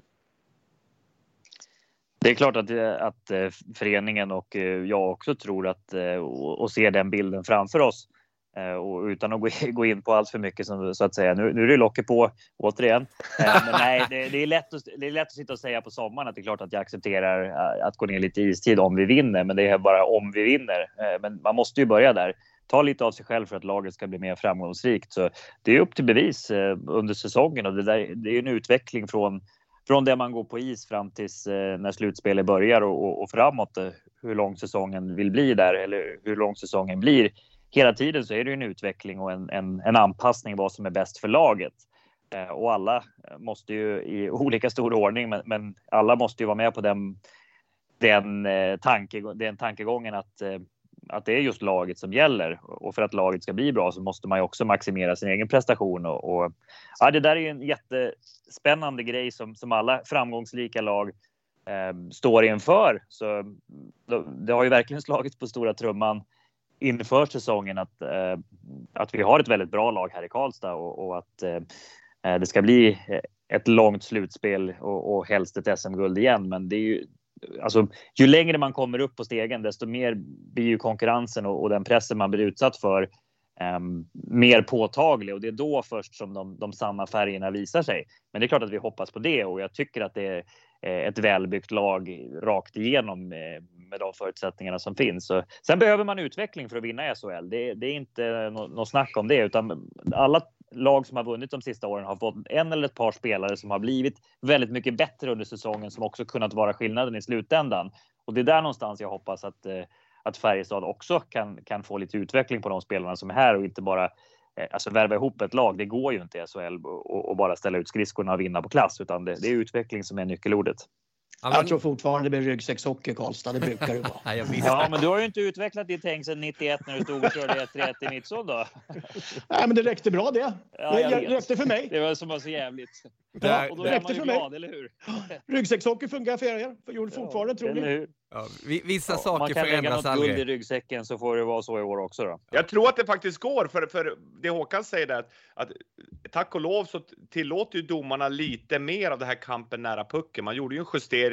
Det är klart att, att föreningen och jag också tror att och ser den bilden framför oss. Och utan att gå in på allt för mycket som, så att säga. Nu, nu är det locket på återigen. Men nej, det, det, är lätt att, det är lätt att sitta och säga på sommaren att det är klart att jag accepterar att gå ner lite istid om vi vinner. Men det är bara om vi vinner. Men man måste ju börja där. Ta lite av sig själv för att laget ska bli mer framgångsrikt. Så det är upp till bevis under säsongen. Och det, där, det är en utveckling från Från det man går på is fram tills eh, när slutspelet börjar och, och, och framåt eh, hur lång säsongen vill bli där eller hur lång säsongen blir. Hela tiden så är det ju en utveckling och en, en, en anpassning vad som är bäst för laget. Eh, och alla måste ju i olika stor ordning men, men alla måste ju vara med på den, den, eh, tanke, den tankegången att, eh, att det är just laget som gäller. Och för att laget ska bli bra så måste man ju också maximera sin egen prestation. Och, och ja, det där är ju en jättespännande grej som, som alla framgångsrika lag eh, står inför. Så det har ju verkligen slagits på stora trumman inför säsongen att, eh, att vi har ett väldigt bra lag här i Karlstad och, och att eh, det ska bli ett långt slutspel och, och helst ett S M-guld igen. Men det är ju Alltså, ju längre man kommer upp på stegen desto mer blir ju konkurrensen och, och den pressen man blir utsatt för um, mer påtaglig och det är då först som de, de sanna färgerna visar sig. Men det är klart att vi hoppas på det och jag tycker att det är eh, ett välbyggt lag rakt igenom med, med de förutsättningarna som finns. Så, sen behöver man utveckling för att vinna S H L. Det, det är inte något no, snack om det utan alla lag som har vunnit de sista åren har fått en eller ett par spelare som har blivit väldigt mycket bättre under säsongen som också kunnat vara skillnaden i slutändan. Och det är där någonstans jag hoppas att, att Färjestad också kan, kan få lite utveckling på de spelarna som är här och inte bara alltså, värva ihop ett lag. Det går ju inte i S H L och, och bara ställa ut skridskorna och vinna på klass utan det, det är utveckling som är nyckelordet. Jag tror fortfarande det blir ryggsäckshockey i Karlstad, det brukar det vara. Ja, men du har ju inte utvecklat ditt tänk sedan nittioett när du stod och körde ett tre ett i Mittsson då. Nej, men det räckte bra det. Ja, det räckte för mig. Det var som var så jävligt. Ja, och då är man ju glad, eller hur? Ryggsäckshockey funkar för er. För gjorde fortfarande, tror ni. Ja, vissa ja, saker förändras aldrig. Man kan lägga något guld i ryggsäcken så får det vara så i år också då. Jag tror att det faktiskt går för, för det Håkan säger där att, att tack och lov så tillåter ju domarna lite mer av det här kampen nära pucken. Man gjorde ju en justering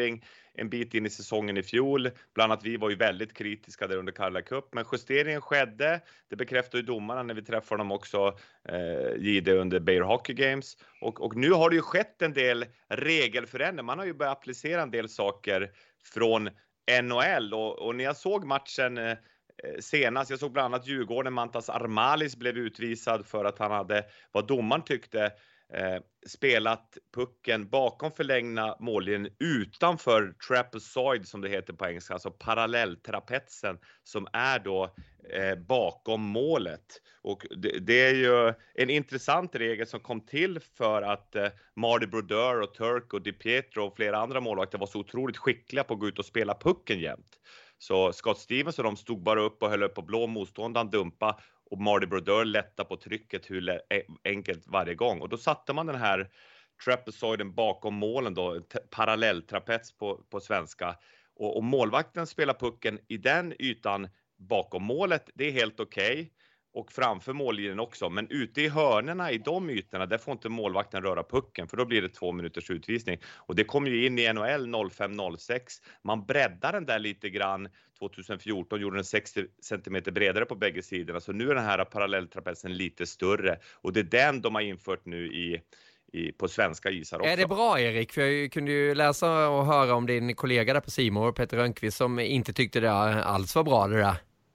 en bit in i säsongen i fjol. Bland annat vi var ju väldigt kritiska där under Karla Cup, men justeringen skedde. Det bekräftar ju domarna när vi träffar dem också, eh, Gide under Bayer Hockey Games. Och, och nu har det ju skett en del regelförändringar. Man har ju börjat applicera en del saker från N H L. Och, och när jag såg matchen eh, senast, jag såg bland annat Djurgården, Mantas Armalis blev utvisad för att han hade, vad domaren tyckte, Eh, spelat pucken bakom förlängna mållinjen utanför trapezoid som det heter på engelska, alltså parallelltrapetsen som är då eh, bakom målet. Och det, det är ju en intressant regel som kom till för att eh, Marty Brodeur och Turk och Di Pietro och flera andra målvakter var så otroligt skickliga på att gå ut och spela pucken jämt. Så Scott Stevens och de stod bara upp och höll upp på blå, motståndaren dumpa och Marty Brodeur lätta på trycket hur enkelt varje gång. Och då satte man den här trapezoiden bakom målen då, parallelltrapets på, på svenska. Och, och målvakten spelar pucken i den ytan bakom målet, det är helt okej. Okay. Och framför mållinjen också. Men ute i hörnerna i de ytorna, där får inte målvakten röra pucken. För då blir det två minuters utvisning. Och det kom ju in i N H L noll fem noll sex. Man breddar den där lite grann. tjugohundrafjorton gjorde den sextio centimeter bredare på bägge sidorna. Så nu är den här parallelltrapetsen lite större. Och det är den de har infört nu i... I, på svenska isar också. Är det bra, Erik? För jag kunde ju läsa och höra om din kollega där på C More, Peter Rönnqvist, som inte tyckte det alls var bra det där.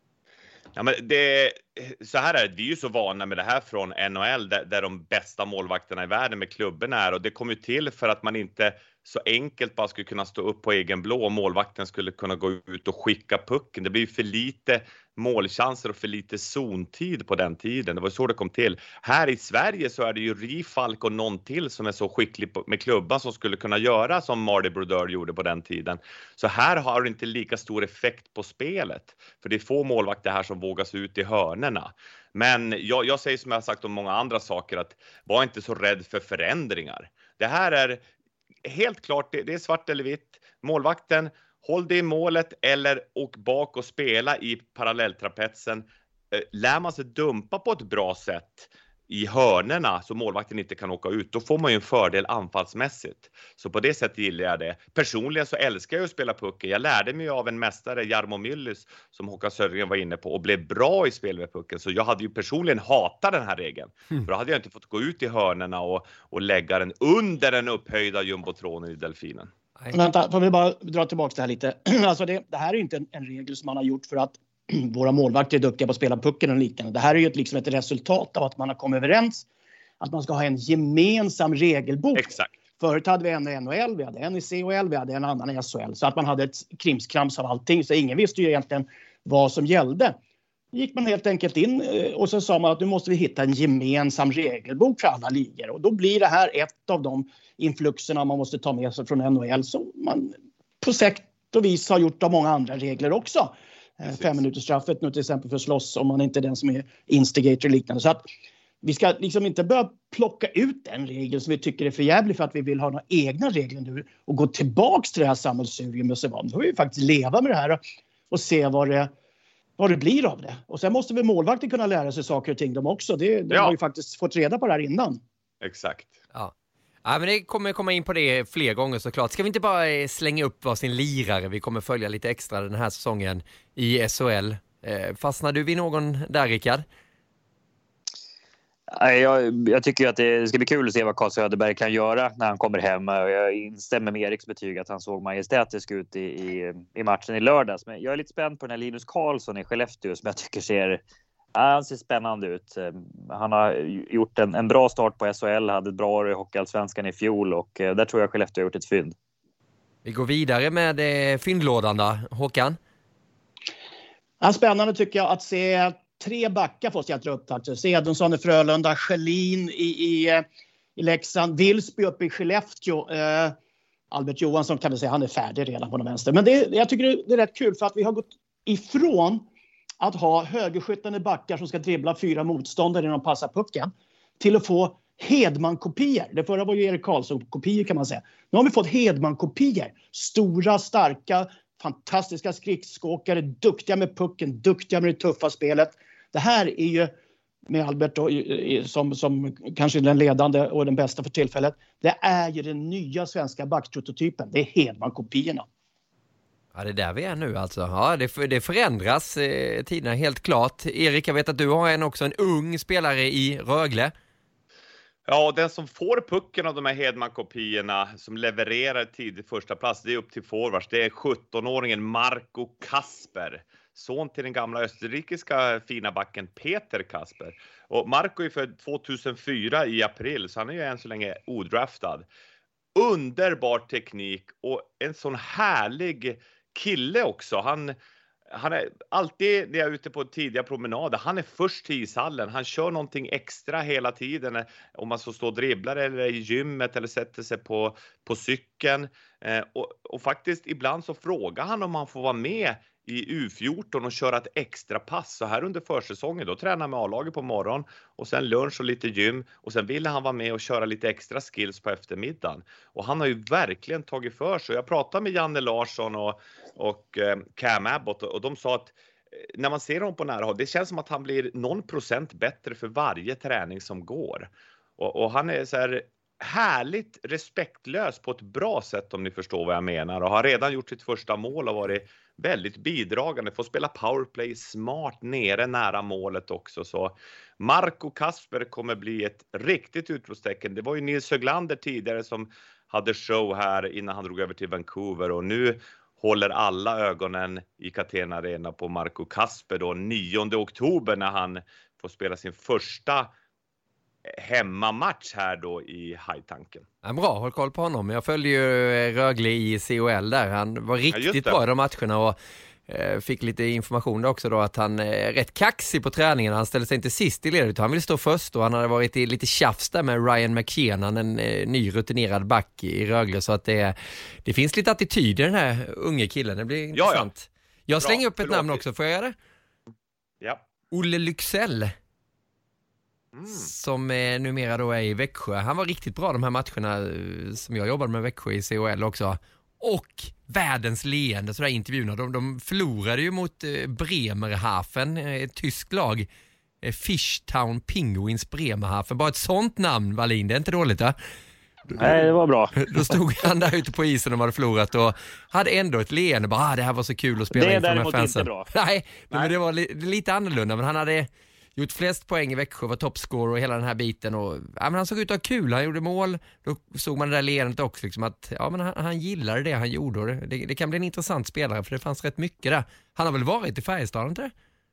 Ja, men det, så här är det, vi är ju så vana med det här från N H L där, där de bästa målvakterna i världen med klubben är, och det kom ju till för att man inte så enkelt bara skulle kunna stå upp på egen blå och målvakten skulle kunna gå ut och skicka pucken. Det blir ju för lite målchanser och för lite zontid på den tiden. Det var så det kom till. Här i Sverige så är det ju Rifalk och någon till som är så skicklig med klubban som skulle kunna göra som Marty Brodeur gjorde på den tiden. Så här har det inte lika stor effekt på spelet. För det är få målvakter här som vågas ut i hörnerna. Men jag, jag säger som jag har sagt om många andra saker, att var inte så rädd för förändringar. Det här är helt klart, det, det är svart eller vitt. Målvakten, håll det i målet eller åk bak och spela i parallelltrapetsen. Lär man sig dumpa på ett bra sätt i hörnerna så målvakten inte kan åka ut, då får man ju en fördel anfallsmässigt. Så på det sättet gillar jag det. Personligen så älskar jag att spela pucken. Jag lärde mig av en mästare, Jarmo Myllys, som Håkan Södergren var inne på, och blev bra i spel med pucken. Så jag hade ju personligen hatat den här regeln. Mm. För då hade jag inte fått gå ut i hörnerna och, och lägga den under den upphöjda jumbotronen i delfinen. Vänta, får vi bara dra tillbaka det här lite. Alltså det, det här är inte en, en regel som man har gjort för att våra målvakter är duktiga på att spela pucken och liknande. Det här är ju ett, liksom ett resultat av att man har kommit överens att man ska ha en gemensam regelbok. Exakt. Förut hade vi en i N H L, vi hade en i C H L, vi hade en annan i S H L. Så att man hade ett krimskrams av allting. Så ingen visste ju egentligen vad som gällde. Då gick man helt enkelt in och så sa man att nu måste vi hitta en gemensam regelbok för alla ligor. Och då blir det här ett av de influxerna man måste ta med sig från N H L som man på sätt och vis har gjort av många andra regler också. Precis. Fem minuters straffet nu till exempel för slåss om man inte är den som är instigator och liknande. Så att vi ska liksom inte börja plocka ut en regel som vi tycker är för jävlig för att vi vill ha några egna regler nu och gå tillbaks till det här samhällssugen med sig. Då får vi faktiskt leva med det här och se vad det, vad det blir av det. Och sen måste vi målvakter kunna lära sig saker och ting de också. Det, de ja. har ju faktiskt fått reda på det här innan. Exakt. Ja. Ja, men det kommer komma in på det fler gånger såklart. Ska vi inte bara slänga upp varsin lirare? Vi kommer följa lite extra den här säsongen i S H L. Eh, fastnar du vid någon där, Rickard? Jag, jag tycker att det ska bli kul att se vad Carl Söderberg kan göra när han kommer hem. Jag instämmer med Eriks betyg att han såg majestätisk ut i, i, i matchen i lördags. Men jag är lite spänd på den här Linus Karlsson i Skellefteå som jag tycker ser... Han ser spännande ut. Han har gjort en, en bra start på S H L, hade ett bra år i Hockeyallsvenskan i fjol och där tror jag Skellefteå har gjort ett fynd. Vi går vidare med eh, fyndlådan då. Håkan? Ja, spännande tycker jag att se tre backar får jag dra upp faktiskt. Edensson i Frölunda, Schelin i, i, i Leksand, Wilsby uppe i Skellefteå. Eh, Albert Johansson kan vi säga, han är färdig redan på den vänster. Men det, jag tycker det är rätt kul för att vi har gått ifrån att ha högerskyttande backar som ska dribbla fyra motståndare när de passar pucken till att få Hedman-kopior. Det förra var ju Erik Karlsson-kopior kan man säga. Nu har vi fått Hedman-kopior. Stora, starka, fantastiska skridskåkare, duktiga med pucken, duktiga med det tuffa spelet. Det här är ju med Albert då, som, som kanske den ledande och den bästa för tillfället. Det är ju den nya svenska backprototypen. Det är Hedman-kopiorna. Ja, det är där vi är nu alltså. Ja, det, det förändras eh, tiderna helt klart. Erik, jag vet att du har en också en ung spelare i Rögle. Ja, den som får pucken av de här Hedman-kopiorna som levererar tidigt första plats, det är upp till forwards. Det är sjuttonåringen Marco Kasper. Son till den gamla österrikiska fina backen Peter Kasper. Och Marco är född tvåtusenfyra i april, så han är ju än så länge odraftad. Underbar teknik och en sån härlig kille också. Han, han är alltid när jag är ute på tidiga promenader. Han är först till ishallen. Han kör någonting extra hela tiden. Om man så står och dribblar eller i gymmet eller sätter sig på, på cykeln. Eh, och, och faktiskt ibland så frågar han om han får vara med i U fjorton och köra ett extra pass. Så här under försäsongen då tränar med A-laget på morgon och sen lunch och lite gym och sen ville han vara med och köra lite extra skills på eftermiddagen. Och han har ju verkligen tagit för sig. Jag pratade med Janne Larsson och, och eh, Cam Abbott och de sa att eh, när man ser honom på nära håll, det känns som att han blir någon procent bättre för varje träning som går. Och, och han är så här härligt respektlös på ett bra sätt, om ni förstår vad jag menar, och har redan gjort sitt första mål och varit väldigt bidragande, får spela powerplay smart nere nära målet också. Så Marco Kasper kommer bli ett riktigt utropstecken. Det var ju Nils Höglander tidigare som hade show här innan han drog över till Vancouver, och nu håller alla ögonen i Catena Arena på Marco Kasper då nionde oktober när han får spela sin första hemmamatch här då i Hajtanken. Ja, bra, håll koll på honom. Jag följde ju Rögle i C O L där. Han var riktigt ja, bra i de matcherna och eh, fick lite information där också då att han är rätt kaxig på träningen. Han ställde sig inte sist i ledet utan han ville stå först, och han hade varit i lite tjafs där med Ryan McKinnon, en eh, ny rutinerad back i Rögle, så att det, det finns lite attityd i den här unge killen. Det blir intressant. Ja, ja. Jag slänger bra, upp ett förlåt. namn också, får jag göra det? Ja. Olle Lycksell. Mm. Som eh, numera då är i Växjö. Han var riktigt bra de här matcherna eh, som jag jobbade med Växjö i C O L också. Och världens leende sådär intervjuerna. De, de förlorade ju mot eh, Bremerhaven, eh, ett tyskt lag. Eh, Fishtown Penguins Bremerhaven. Bara ett sånt namn, Wallin. Det är inte dåligt, va? Nej, det var bra. Då stod han där ute på isen och hade förlorat och hade ändå ett leende. Bara, ah, det här var så kul att spela det inför de här fansen. Det är däremot inte bra. Nej, Nej. Men det var li- lite annorlunda. Men han hade gjort flest poäng i Växjö, var toppscorer och hela den här biten. Och, ja, men han såg ut att ha kul, han gjorde mål. Då såg man det där leendet också. Liksom att, ja, men han, han gillade det han gjorde. Och det, det kan bli en intressant spelare för det fanns rätt mycket där. Han har väl varit i Färjestad, inte det?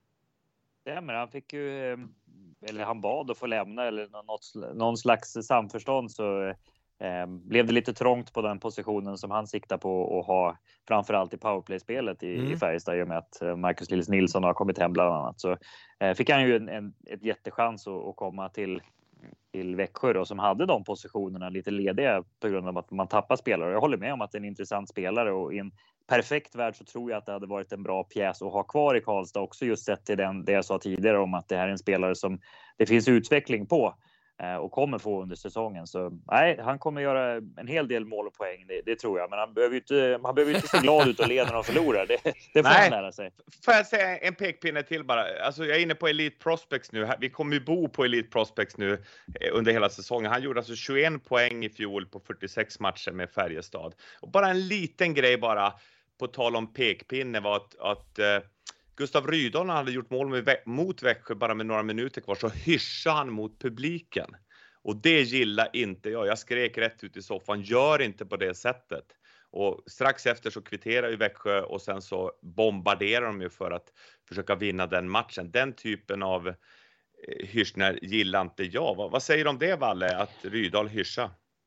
Ja, men han fick ju, eller han bad att få lämna eller något, någon slags samförstånd, så eh, blev det lite trångt på den positionen som han siktar på att ha framförallt i powerplay-spelet i, mm. i Färjestad, i och med att Marcus Lillis Nilsson har kommit hem bland annat. Så eh, fick han ju en, en ett jättechans att, att komma till, till Växjö då, som hade de positionerna lite lediga på grund av att man tappar spelare. Jag håller med om att det är en intressant spelare, och i en perfekt värld så tror jag att det hade varit en bra pjäs att ha kvar i Karlstad också, just sett till den, det jag sa tidigare om att det här är en spelare som det finns utveckling på och kommer få under säsongen. Så nej, han kommer göra en hel del mål och poäng, det, det tror jag. Men han behöver ju inte, han behöver inte se glad ut och leda när de förlorar. Det, det får nej. han lära sig. Får jag säga en pekpinne till bara? Alltså jag är inne på Elite Prospects nu. Vi kommer ju bo på Elite Prospects nu under hela säsongen. Han gjorde alltså tjugoen poäng i fjol på fyrtiosex matcher med Färjestad. Och bara en liten grej bara på tal om pekpinne var att, att uh, Gustav Rydahl hade gjort mål med, mot Växjö bara med några minuter kvar, så hyschade han mot publiken. Och det gillar inte jag. Jag skrek rätt ut i soffan. Gör inte på det sättet. Och strax efter så kvitterar ju Växjö och sen så bombarderar de ju för att försöka vinna den matchen. Den typen av hyschningar gillar inte jag. Vad, vad säger du om det, Valle, att Rydahl hyschar?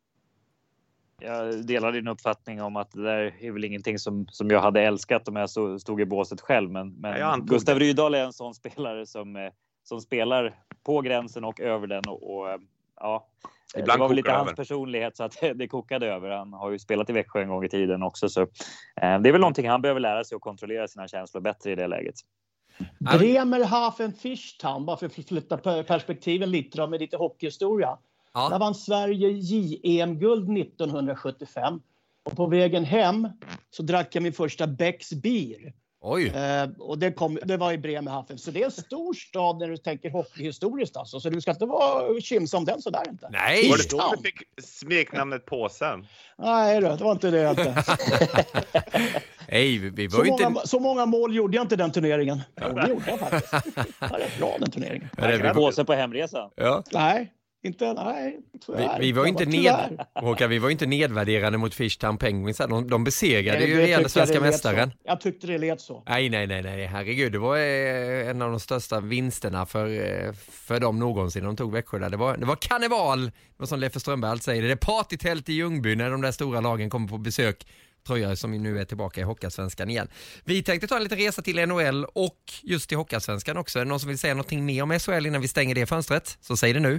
Jag delar din uppfattning om att det där är väl ingenting som, som jag hade älskat om jag så, stod i båset själv. Men, men Gustav Rydahl är en sån spelare som, som spelar på gränsen och över den. Och, och ja, ibland det var väl lite hans över. personlighet så att det, det kokade över. Han har ju spelat i Växjö en gång i tiden också. Så, eh, det är väl någonting han behöver lära sig och kontrollera sina känslor bättre i det läget. Bremerhaven Fishtown, bara för att flytta perspektiven lite med lite hockeyhistoria. Ja. Där vann Sverige J M-guld nittonhundrasjuttiofem. Och på vägen hem så drack jag min första Becks beer. Oj. Eh, och det, kom, det var i Bremerhaven. Så det är en stor stad när du tänker hockeyhistoriskt. Alltså. Så du ska inte vara kimsa om den sådär inte. Nej. Var det då du fick smeknamnet Påsen? Nej då, det var inte det. Inte. Nej, vi, vi var så, ju många, inte... så många mål gjorde jag inte den turneringen. Jo, det gjorde jag faktiskt. Det var rätt bra den turneringen. Ja, det vi... Påse på hemresan. Ja. Nej. Inte, nej, vi, vi, var inte ned, Håkan, vi var inte nedvärderande mot Fishtown Penguins. De, de besegrade nej, ju redan svenska mästaren. Så. Jag tyckte det lät så. Nej, nej, nej, nej. Herregud, det var eh, en av de största vinsterna för, eh, för dem någonsin. De tog Växjö där. Det var, det var karneval, det som Leffe Strömberg alltid säger. Det är partytält i Ljungby när de där stora lagen kommer på besök. Tröjare som nu är tillbaka i Hockeyallsvenskan igen. Vi tänkte ta en liten resa till N H L och just till Hockeyallsvenskan också. Är det någon som vill säga någonting mer om S H L innan vi stänger det fönstret? Så säg det nu.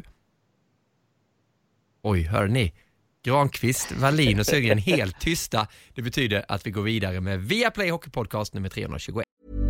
Oj, hör ni? Granqvist, Wallin och Sörgren helt tysta. Det betyder att vi går vidare med Viaplay Hockey Podcast nummer trehundratjugoett.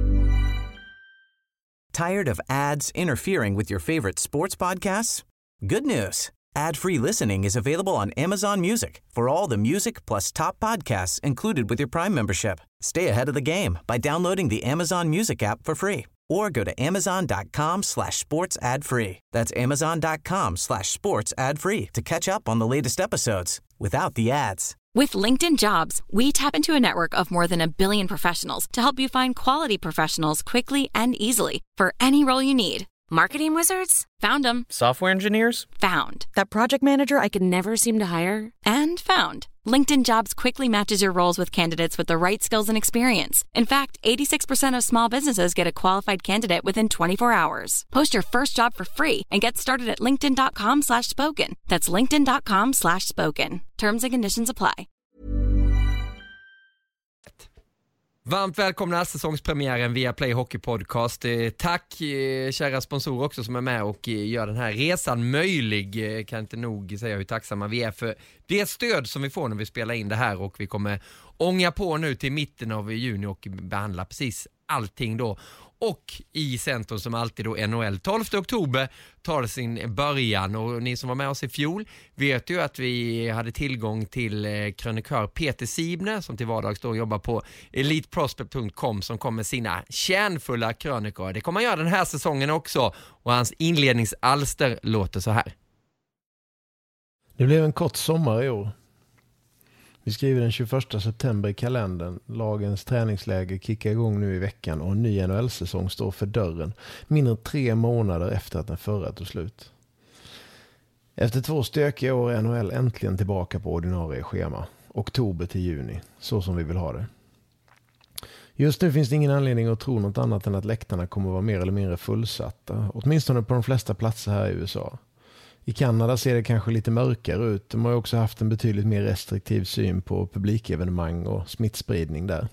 Tired of ads interfering with your favorite sports podcasts? Good news. Ad-free listening is available on Amazon Music for all the music plus top podcasts included with your Prime membership. Stay ahead of the game by downloading the Amazon Music app for free or go to amazon.com slash sports ad free. That's amazon.com slash sports ad free to catch up on the latest episodes without the ads. With LinkedIn Jobs, we tap into a network of more than a billion professionals to help you find quality professionals quickly and easily for any role you need. Marketing wizards? Found them. Software engineers? Found. That project manager I could never seem to hire? And found. LinkedIn Jobs quickly matches your roles with candidates with the right skills and experience. In fact, eighty-six percent of small businesses get a qualified candidate within twenty-four hours. Post your first job for free and get started at linkedin.com slash spoken. That's linkedin.com slash spoken. Terms and conditions apply. Varmt välkomna säsongspremiären via Play Hockey Podcast. Tack kära sponsorer också som är med och gör den här resan möjlig. Kan inte nog säga hur tacksamma vi är för det stöd som vi får när vi spelar in det här, och vi kommer ånga på nu till mitten av juni och behandla precis allting då. Och i centrum som alltid då N H L tolfte oktober tar sin början, och ni som var med oss i fjol vet ju att vi hade tillgång till krönikör Peter Sibner som till vardags då jobbar på elite prospect punkt com som kommer med sina kärnfulla krönikor. Det kommer han göra den här säsongen också, och hans inledningsalster låter så här. Det blev en kort sommar i år. Vi skriver den tjugoförsta september i kalendern. Lagens träningsläger kickar igång nu i veckan och en ny N H L-säsong står för dörren. Mindre än tre månader efter att den förra tog slut. Efter två stökiga år är N H L äntligen tillbaka på ordinarie schema. Oktober till juni, så som vi vill ha det. Just nu finns det ingen anledning att tro något annat än att läktarna kommer att vara mer eller mindre fullsatta. Åtminstone på de flesta platser här i U S A. I Kanada ser det kanske lite mörkare ut. De har ju också haft en betydligt mer restriktiv syn på publikevenemang och smittspridning där.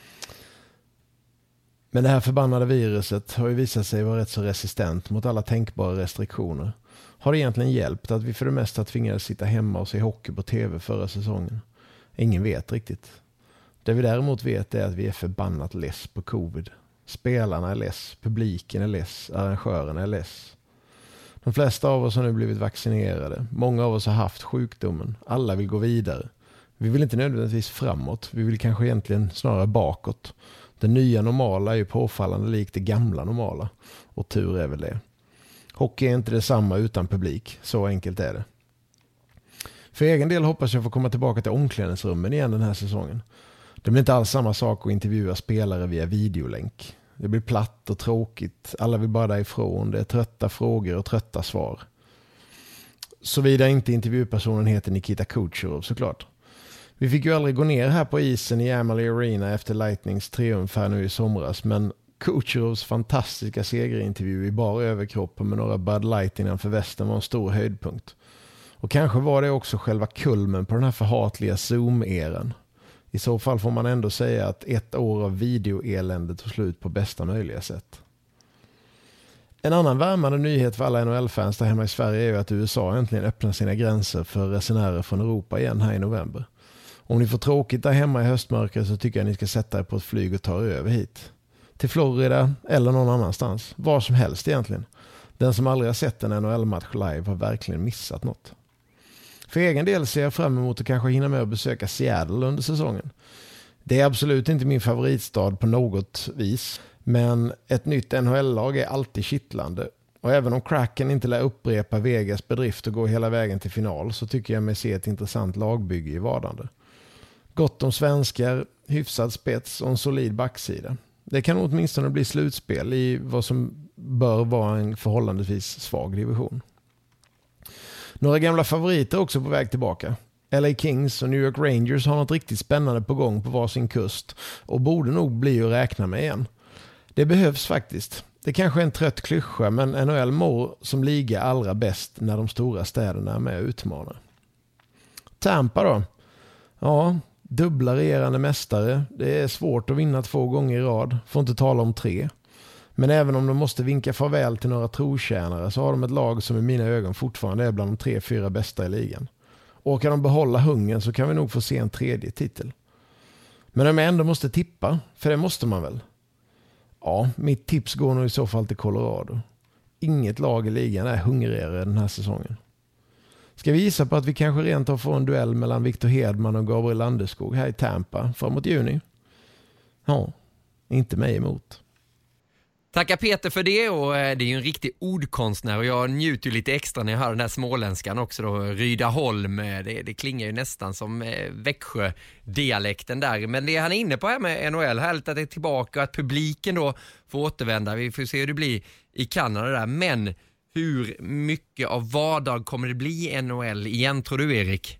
Men det här förbannade viruset har ju visat sig vara rätt så resistent mot alla tänkbara restriktioner. Har det egentligen hjälpt att vi för det mesta tvingades sitta hemma och se hockey på tv förra säsongen? Ingen vet riktigt. Det vi däremot vet är att vi är förbannat less på covid. Spelarna är less, publiken är less, arrangörerna är less. De flesta av oss har nu blivit vaccinerade. Många av oss har haft sjukdomen. Alla vill gå vidare. Vi vill inte nödvändigtvis framåt. Vi vill kanske egentligen snarare bakåt. Det nya normala är ju påfallande likt det gamla normala. Och tur är väl det. Hockey är inte detsamma utan publik. Så enkelt är det. För egen del hoppas jag få komma tillbaka till omklädningsrummen igen den här säsongen. Det blir inte alls samma sak att intervjua spelare via videolänk. Det blir platt och tråkigt. Alla vill bara därifrån. Det är trötta frågor och trötta svar. Såvida inte intervjupersonen heter Nikita Kucherov såklart. Vi fick ju aldrig gå ner här på isen i Amalie Arena efter Lightnings triumf här nu i somras. Men Kucherovs fantastiska segerintervju i bara överkropp med några Bud Light innanför västen var en stor höjdpunkt. Och kanske var det också själva kulmen på den här förhatliga Zoom-eran. I så fall får man ändå säga att ett år av videoelände tog slut på bästa möjliga sätt. En annan värmande nyhet för alla N H L-fans där hemma i Sverige är ju att U S A äntligen öppnar sina gränser för resenärer från Europa igen här i november. Om ni får tråkigt där hemma i höstmörkret så tycker jag att ni ska sätta er på ett flyg och ta er över hit. Till Florida eller någon annanstans. Var som helst egentligen. Den som aldrig har sett en N H L-match live har verkligen missat något. För egen del ser jag fram emot att kanske hinna med att besöka Seattle under säsongen. Det är absolut inte min favoritstad på något vis. Men ett nytt N H L-lag är alltid kittlande. Och även om Kraken inte lär upprepa Vegas bedrift och gå hela vägen till final så tycker jag mig se ett intressant lagbygge i vardande. Gott om svenskar, hyfsad spets och en solid backsida. Det kan åtminstone bli slutspel i vad som bör vara en förhållandevis svag division. Några gamla favoriter också på väg tillbaka. L A Kings och New York Rangers har något riktigt spännande på gång på varsin kust och borde nog bli att räkna med igen. Det behövs faktiskt. Det kanske är en trött klyscha, men N H L mår som liga allra bäst när de stora städerna är med och utmanar. Tampa då? Ja, dubbla regerande mästare. Det är svårt att vinna två gånger i rad. Får inte tala om tre. Men även om de måste vinka farväl till några trotjänare så har de ett lag som i mina ögon fortfarande är bland de tre, fyra bästa i ligan. Och kan de behålla hungern så kan vi nog få se en tredje titel. Men om jag ändå måste tippa, för det måste man väl? Ja, mitt tips går nog i så fall till Colorado. Inget lag i ligan är hungrigare den här säsongen. Ska vi gissa på att vi kanske rent av får en duell mellan Victor Hedman och Gabriel Landeskog här i Tampa framåt juni? Ja, inte mig emot. Tackar Peter för det, och det är ju en riktig ordkonstnär och jag njuter lite extra när jag hör den här småländskan också då, Rydaholm. Det, det klingar ju nästan som Växjö-dialekten där. Men det han är inne på här med N H L, härligt att det är tillbaka och att publiken då får återvända. Vi får se hur det blir i Kanada där. Men hur mycket av vardag kommer det bli i N H L igen, tror du, Erik?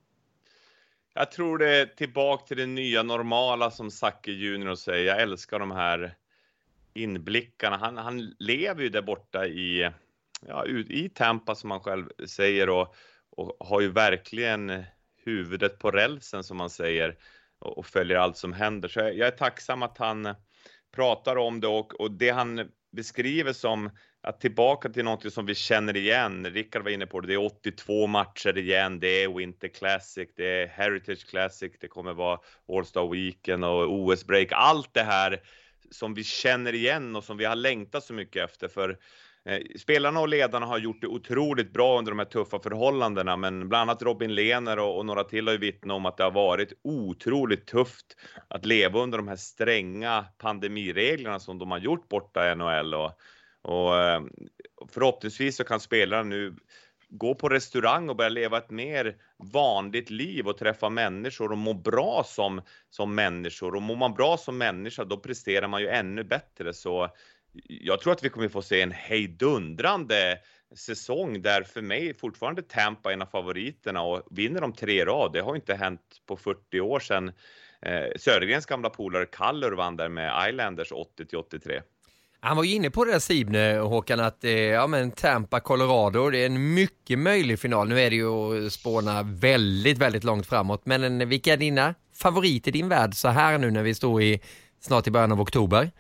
Jag tror det är tillbaka till det nya normala, som Zacke junior säger. Jag älskar de här inblickarna. Han, han lever ju där borta i, ja, i Tampa som han själv säger, och, och har ju verkligen huvudet på rälsen som man säger, och, och följer allt som händer. Så jag, jag är tacksam att han pratar om det, och, och det han beskriver som att tillbaka till något som vi känner igen. Rickard var inne på det, det är åttiotvå matcher igen, det är Winter Classic, det är Heritage Classic, det kommer vara All-Star Weekend och O S-break, allt det här som vi känner igen och som vi har längtat så mycket efter. För eh, spelarna och ledarna har gjort det otroligt bra under de här tuffa förhållandena. Men bland annat Robin Lehner och, och några till har ju vittnat om att det har varit otroligt tufft att leva under de här stränga pandemireglerna som de har gjort borta i N H L. Och, och eh, förhoppningsvis så kan spelarna nu gå på restaurang och börja leva ett mer vanligt liv och träffa människor och må bra som, som människor. Och mår man bra som människa, då presterar man ju ännu bättre. Så jag tror att vi kommer få se en hejdundrande säsong där för mig fortfarande Tampa är en av favoriterna, och vinner de tre rad. Det har inte hänt på fyrtio år sedan eh, Södergrens gamla polare Kallur vann där med Islanders åttio till åttiotre. Han var ju inne på det där, Sibne, Håkan, att eh, ja, men Tampa, Colorado, det är en mycket möjlig final. Nu är det ju att spåna väldigt, väldigt långt framåt. Men vilka är dina favoriter i din värld så här nu när vi står i snart i början av oktober?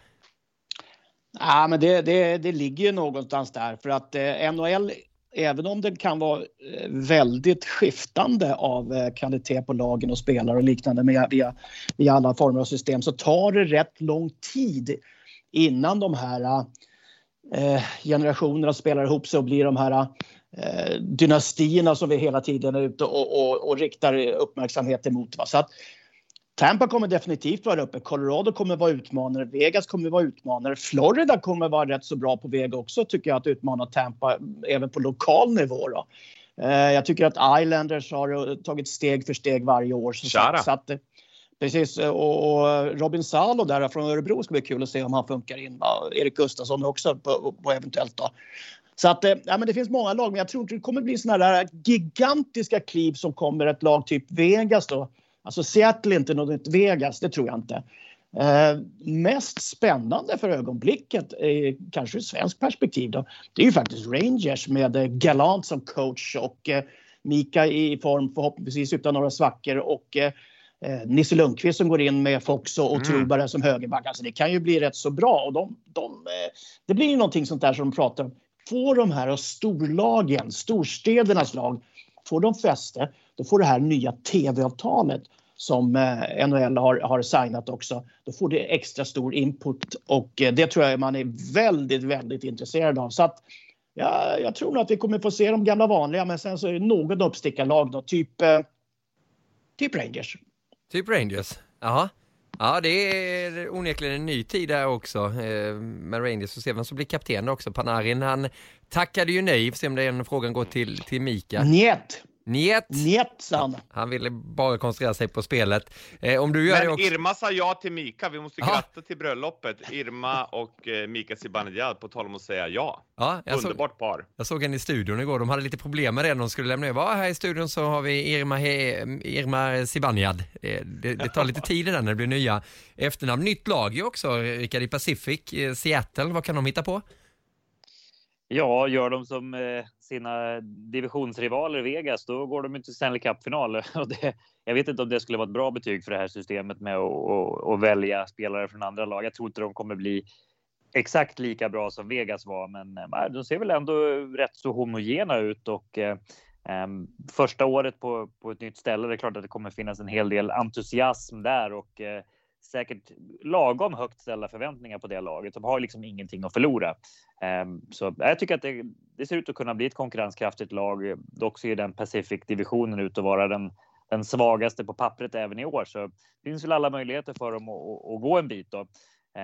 Ja, men det, det, det ligger ju någonstans där. För att eh, N H L, även om det kan vara eh, väldigt skiftande av eh, kvalitet på lagen och spelare och liknande med, via, via alla former av system, så tar det rätt lång tid innan de här eh, generationerna spelar ihop sig och blir de här eh, dynastierna som vi hela tiden är ute och, och, och riktar uppmärksamhet emot. Va? Så att Tampa kommer definitivt vara uppe. Colorado kommer vara utmanare. Vegas kommer vara utmanare. Florida kommer vara rätt så bra på väg också, tycker jag, att utmana Tampa även på lokal nivå. Då. Eh, jag tycker att Islanders har tagit steg för steg varje år. Så, så att, precis, och, och Robin Salo där från Örebro ska bli kul att se om han funkar in. Va? Erik Gustafsson också på, på eventuellt då. Så att, ja, men det finns många lag, men jag tror inte det kommer bli såna där gigantiska kliv som kommer ett lag typ Vegas då. Alltså Seattle är inte något Vegas, det tror jag inte. Eh, mest spännande för ögonblicket, eh, kanske ur svensk perspektiv då, det är ju faktiskt Rangers med eh, Gallant som coach och eh, Mika i form förhoppningsvis utan några svackor och eh, Nisse Lundqvist som går in med Fox och, och mm. Trubare som högerback. Alltså det kan ju bli rätt så bra, och de, de, eh, det blir ju någonting sånt där som de pratar om. Får de här storlagen, storstädernas lag, får de fäste, då får det här nya tv-avtalet som eh, N H L har, har signat också. Då får det extra stor input, och eh, det tror jag man är väldigt, väldigt intresserad av. Så att ja, jag tror nog att vi kommer få se de gamla vanliga, men sen så är det något uppstickarlag då, typ, eh, typ Rangers. Typ Rangers, jaha. Ja, det är onekligen en ny tid där också eh, med Rangers. Och se vem som blir kapten också. Panarin, han tackade ju nej. För se om den frågan går till, till Mika. Njet. Njet. Njet, sa han. Han ville bara koncentrera sig på spelet. Eh, om du gör Men det också... Irma sa ja till Mika. Vi måste Aha. gratta till bröllopet. Irma och eh, Mika Zibanejad på tal om att säga ja. Ja, jag Underbart såg, par. Jag såg henne i studion igår. De hade lite problem med det. De skulle lämna över. Här i studion så har vi Irma, He, Irma Zibanejad. Det, det, det tar lite tid där när det blir nya efternamn. Nytt lag ju också, Rickard, i Pacific, eh, Seattle. Vad kan de hitta på? Ja, gör de som eh, sina divisionsrivaler Vegas, då går de inte Stanley Cup-final. Och det, jag vet inte om det skulle vara ett bra betyg för det här systemet med att och, och välja spelare från andra lag. Jag tror inte de kommer bli exakt lika bra som Vegas var, men eh, de ser väl ändå rätt så homogena ut. Och eh, eh, första året på, på ett nytt ställe, det är klart att det kommer finnas en hel del entusiasm där och eh, säkert lagom högt ställda förväntningar på det laget. De har liksom ingenting att förlora. Så jag tycker att det, det ser ut att kunna bli ett konkurrenskraftigt lag. Dock ser den Pacific-divisionen ut att vara den, den svagaste på pappret även i år. Så det finns väl alla möjligheter för dem att, att, att gå en bit då.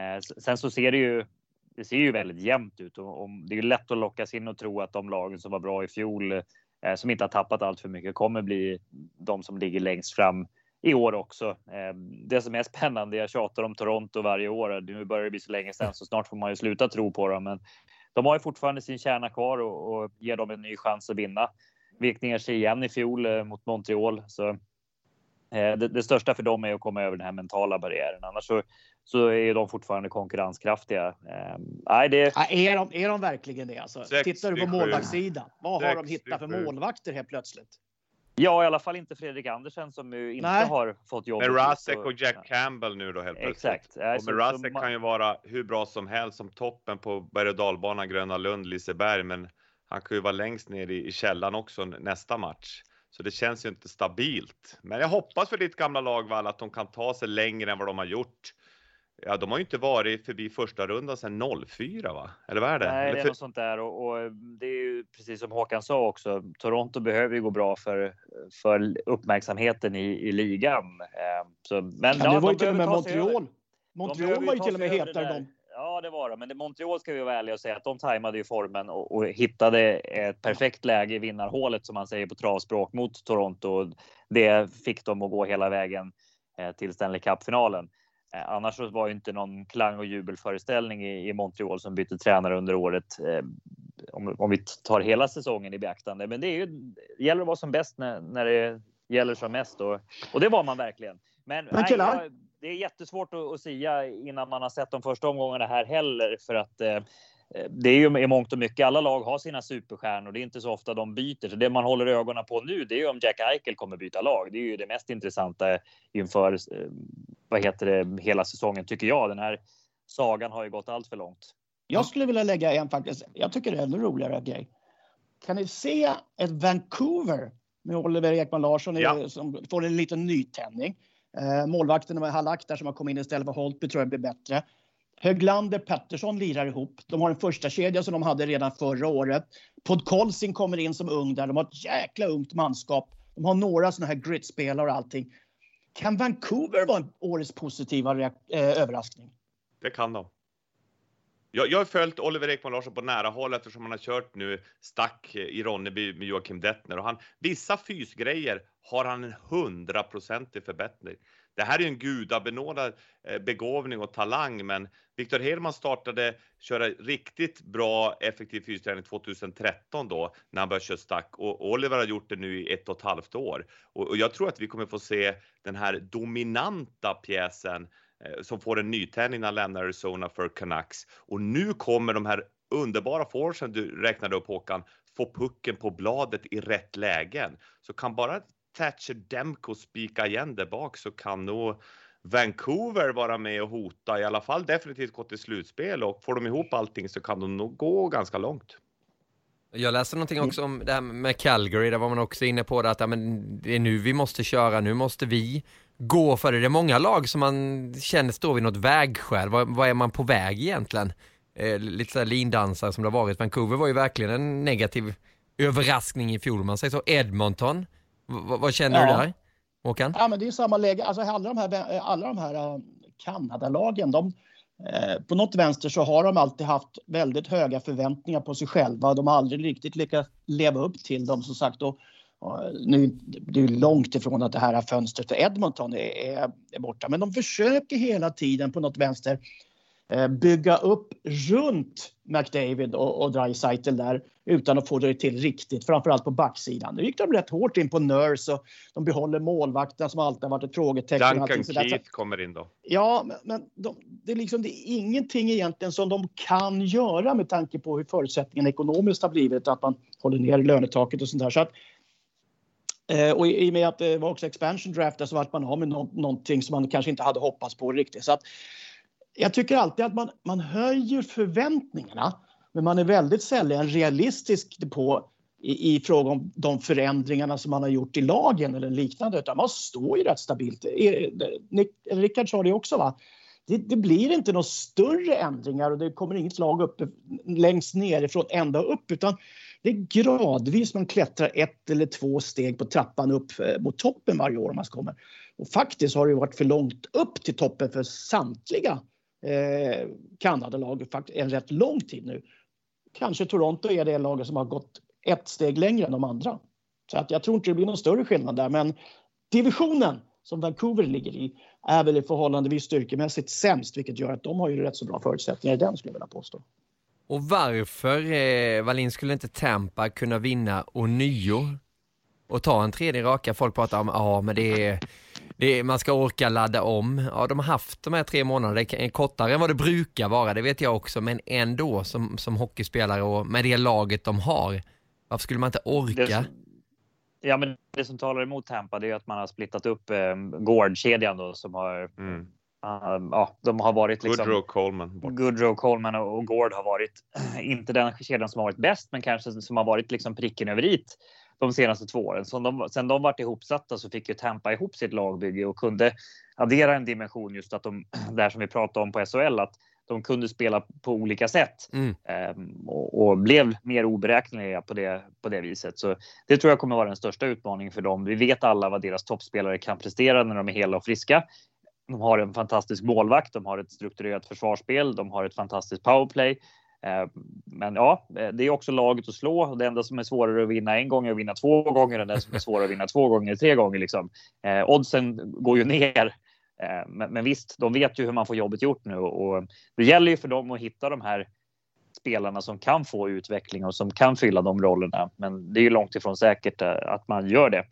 Sen så ser det ju det ser ju väldigt jämnt ut. Och det är ju lätt att lockas in och tro att de lagen som var bra i fjol, som inte har tappat allt för mycket, kommer bli de som ligger längst fram i år också. Det som är spännande, jag tjatar om Toronto varje år. Nu börjar det bli så länge sedan så snart får man ju sluta tro på dem. Men de har ju fortfarande sin kärna kvar och, och ger dem en ny chans att vinna. Vek ner sig igen i fjol mot Montreal. Så det, det största för dem är att komma över den här mentala barriären. Annars så, så är de fortfarande konkurrenskraftiga. Nej, det... ja, är, de, är de verkligen det? Alltså, tittar du på målvaktssidan, vad har de hittat för målvakter helt plötsligt? Ja, i alla fall inte Fredrik Andersen som ju inte Nej. har fått jobb. Men Rasek och Jack Campbell nu då helt plötsligt. Exakt. Och med Rasek kan ju vara hur bra som helst som toppen på berg- och dalbanan Gröna Lund, Liseberg. Men han kan ju vara längst ner i, i källan också nästa match. Så det känns ju inte stabilt. Men jag hoppas för ditt gamla lag, Val, att de kan ta sig längre än vad de har gjort. Ja, de har ju inte varit förbi första rundan sedan noll fyra, va? Eller vad är det? Nej, Eller det är för... något sånt där. Och, och det är ju precis som Håkan sa också. Toronto behöver ju gå bra för, för uppmärksamheten i, i ligan. Eh, så, men ja, ja, det var ju de till och med Montreal. Montreal. Montreal var ju till och med hetare de. Ja, det var det. Men det Montreal ska vi vara ärliga och säga att de tajmade ju formen och, och hittade ett perfekt läge i vinnarhålet som man säger på travspråk mot Toronto. Det fick dem att gå hela vägen eh, till Stanley Cup-finalen. Eh, annars så var ju inte någon klang- och jubelföreställning i, i Montreal som bytte tränare under året. Eh, om, om vi tar hela säsongen i beaktande. Men det är ju, det gäller att vara som bäst när, när det gäller som mest. Och, och det var man verkligen. Men, Men nej, jag, det är jättesvårt att, att säga innan man har sett de första omgångarna här heller. För att eh, det är ju i mångt och mycket. Alla lag har sina superstjärnor. Det är inte så ofta de byter. Så det man håller ögonen på nu, det är ju om Jack Eichel kommer byta lag. Det är ju det mest intressanta inför eh, vad heter det, hela säsongen tycker jag. Den här sagan har ju gått allt för långt. Jag skulle vilja lägga en faktiskt. Jag tycker det är ännu roligare grej. Kan ni se ett Vancouver med Oliver Ekman Larsson ja. som får en liten nytändning. Eh, målvakten med Halak där som har kommit in istället för Holtby tror jag blir bättre. Höglander Pettersson lirar ihop. De har en första kedja som de hade redan förra året. Podkolzin kommer in som ung där. De har ett jäkla ungt manskap. De har några såna här gritspelare och allting. Kan Vancouver vara en årets positiva reak- eh, överraskning? Det kan de. Jag, jag har följt Oliver Ekman Larsson på nära håll eftersom han har kört nu stack i Ronneby med Joakim Dettner. Och han, vissa fysgrejer har han en hundraprocentig förbättring. Det här är en gudabenådad begåvning och talang. Men Victor Hedman startade köra riktigt bra effektiv fysträning tjugohundratretton då när han började köra stack. Och Oliver har gjort det nu i ett och ett halvt år. Och, och jag tror att vi kommer få se den här dominanta pjäsen som får en nytändning när han lämnar Arizona för Canucks. Och nu kommer de här underbara forwarden du räknade upp, Håkan, få pucken på bladet i rätt lägen. Så kan bara Thatcher Demko spika igen där bak så kan nog Vancouver vara med och hota. I alla fall definitivt gå till slutspel. Och får de ihop allting så kan de nog gå ganska långt. Jag läste någonting också om det här med Calgary. Där var man också inne på det att ja, men det är nu vi måste köra. Nu måste vi gå för det. Det är många lag som man känner står vid något vägskäl. Vad, vad är man på väg egentligen? Eh, lite så här lindansar som det har varit. Vancouver var ju verkligen en negativ överraskning i fjol. Man säger så. Edmonton. V- vad känner ja. du där, Håkan? Ja, men det är samma läge. Alltså alla de här, alla de här uh, Kanadalagen, de eh, på något vänster så har de alltid haft väldigt höga förväntningar på sig själva. De har aldrig riktigt lyckats leva upp till dem som sagt. Och Nu det är långt ifrån att det här fönstret för Edmonton är, är, är borta. Men de försöker hela tiden på något vänster eh, bygga upp runt McDavid och, och Draisaitl där utan att få det till riktigt. Framförallt på backsidan. Nu gick de rätt hårt in på Nurse och de behåller målvakten som alltid har varit ett frågetecken. Duncan Keith kommer in då. Ja, men, men de, det, är liksom, det är ingenting egentligen som de kan göra med tanke på hur förutsättningen ekonomiskt har blivit. Att man håller ner lönetaket och sånt där. Så att, och i och med att det var också expansion draft så vart man av med no- någonting som man kanske inte hade hoppats på riktigt. Så att jag tycker alltid att man, man höjer förväntningarna men man är väldigt sällan realistisk på i, i fråga om de förändringarna som man har gjort i lagen eller liknande. Utan man står ju rätt stabilt. Nick, Rickard sa det också va? Det, det blir inte några större ändringar och det kommer inget lag upp längst nerifrån ända upp utan det är gradvis man klättrar ett eller två steg på trappan upp mot toppen varje år man kommer. Och faktiskt har det varit för långt upp till toppen för samtliga eh, Kanadalag en rätt lång tid nu. Kanske Toronto är det laget som har gått ett steg längre än de andra. Så att jag tror inte det blir någon större skillnad där. Men divisionen som Vancouver ligger i är väl i förhållandevis styrkemässigt sämst. Vilket gör att de har ju rätt så bra förutsättningar i den skulle jag vilja påstå. Och varför, eh, Wallin, skulle inte Tampa kunna vinna ånyo och ta en tredje raka? Folk pratar om, ja men det är, det är, man ska orka ladda om. Ja, de har haft de här tre månaderna, det är kortare än vad det brukar vara, det vet jag också. Men ändå som, som hockeyspelare och med det laget de har, varför skulle man inte orka? Det som, ja, men det som talar emot Tampa det är att man har splittat upp eh, Gord-kedjan då som har... Mm. Uh, ja, de har varit liksom Goodrow Coleman, Goodrow Coleman och, och Gord har varit inte den kedjan som har varit bäst men kanske som har varit liksom pricken över it de senaste två åren. Så de, sen de varit ihopsatta så fick ju Tampa ihop sitt lagbygge och kunde addera en dimension just att de, där som vi pratade om på S H L, att de kunde spela på olika sätt mm. um, och, och blev mer oberäkneliga på det, på det viset. Så det tror jag kommer vara den största utmaningen för dem. Vi vet alla vad deras toppspelare kan prestera när de är hela och friska. De har en fantastisk målvakt, de har ett strukturerat försvarsspel, de har ett fantastiskt powerplay. Men ja, det är också laget att slå. Det enda som är svårare att vinna en gång är att vinna två gånger än det som är svårare att vinna två gånger tre gånger. Liksom. Eh, oddsen går ju ner. Eh, men, men visst, de vet ju hur man får jobbet gjort nu. Och det gäller ju för dem att hitta de här spelarna som kan få utveckling och som kan fylla de rollerna. Men det är ju långt ifrån säkert att man gör det.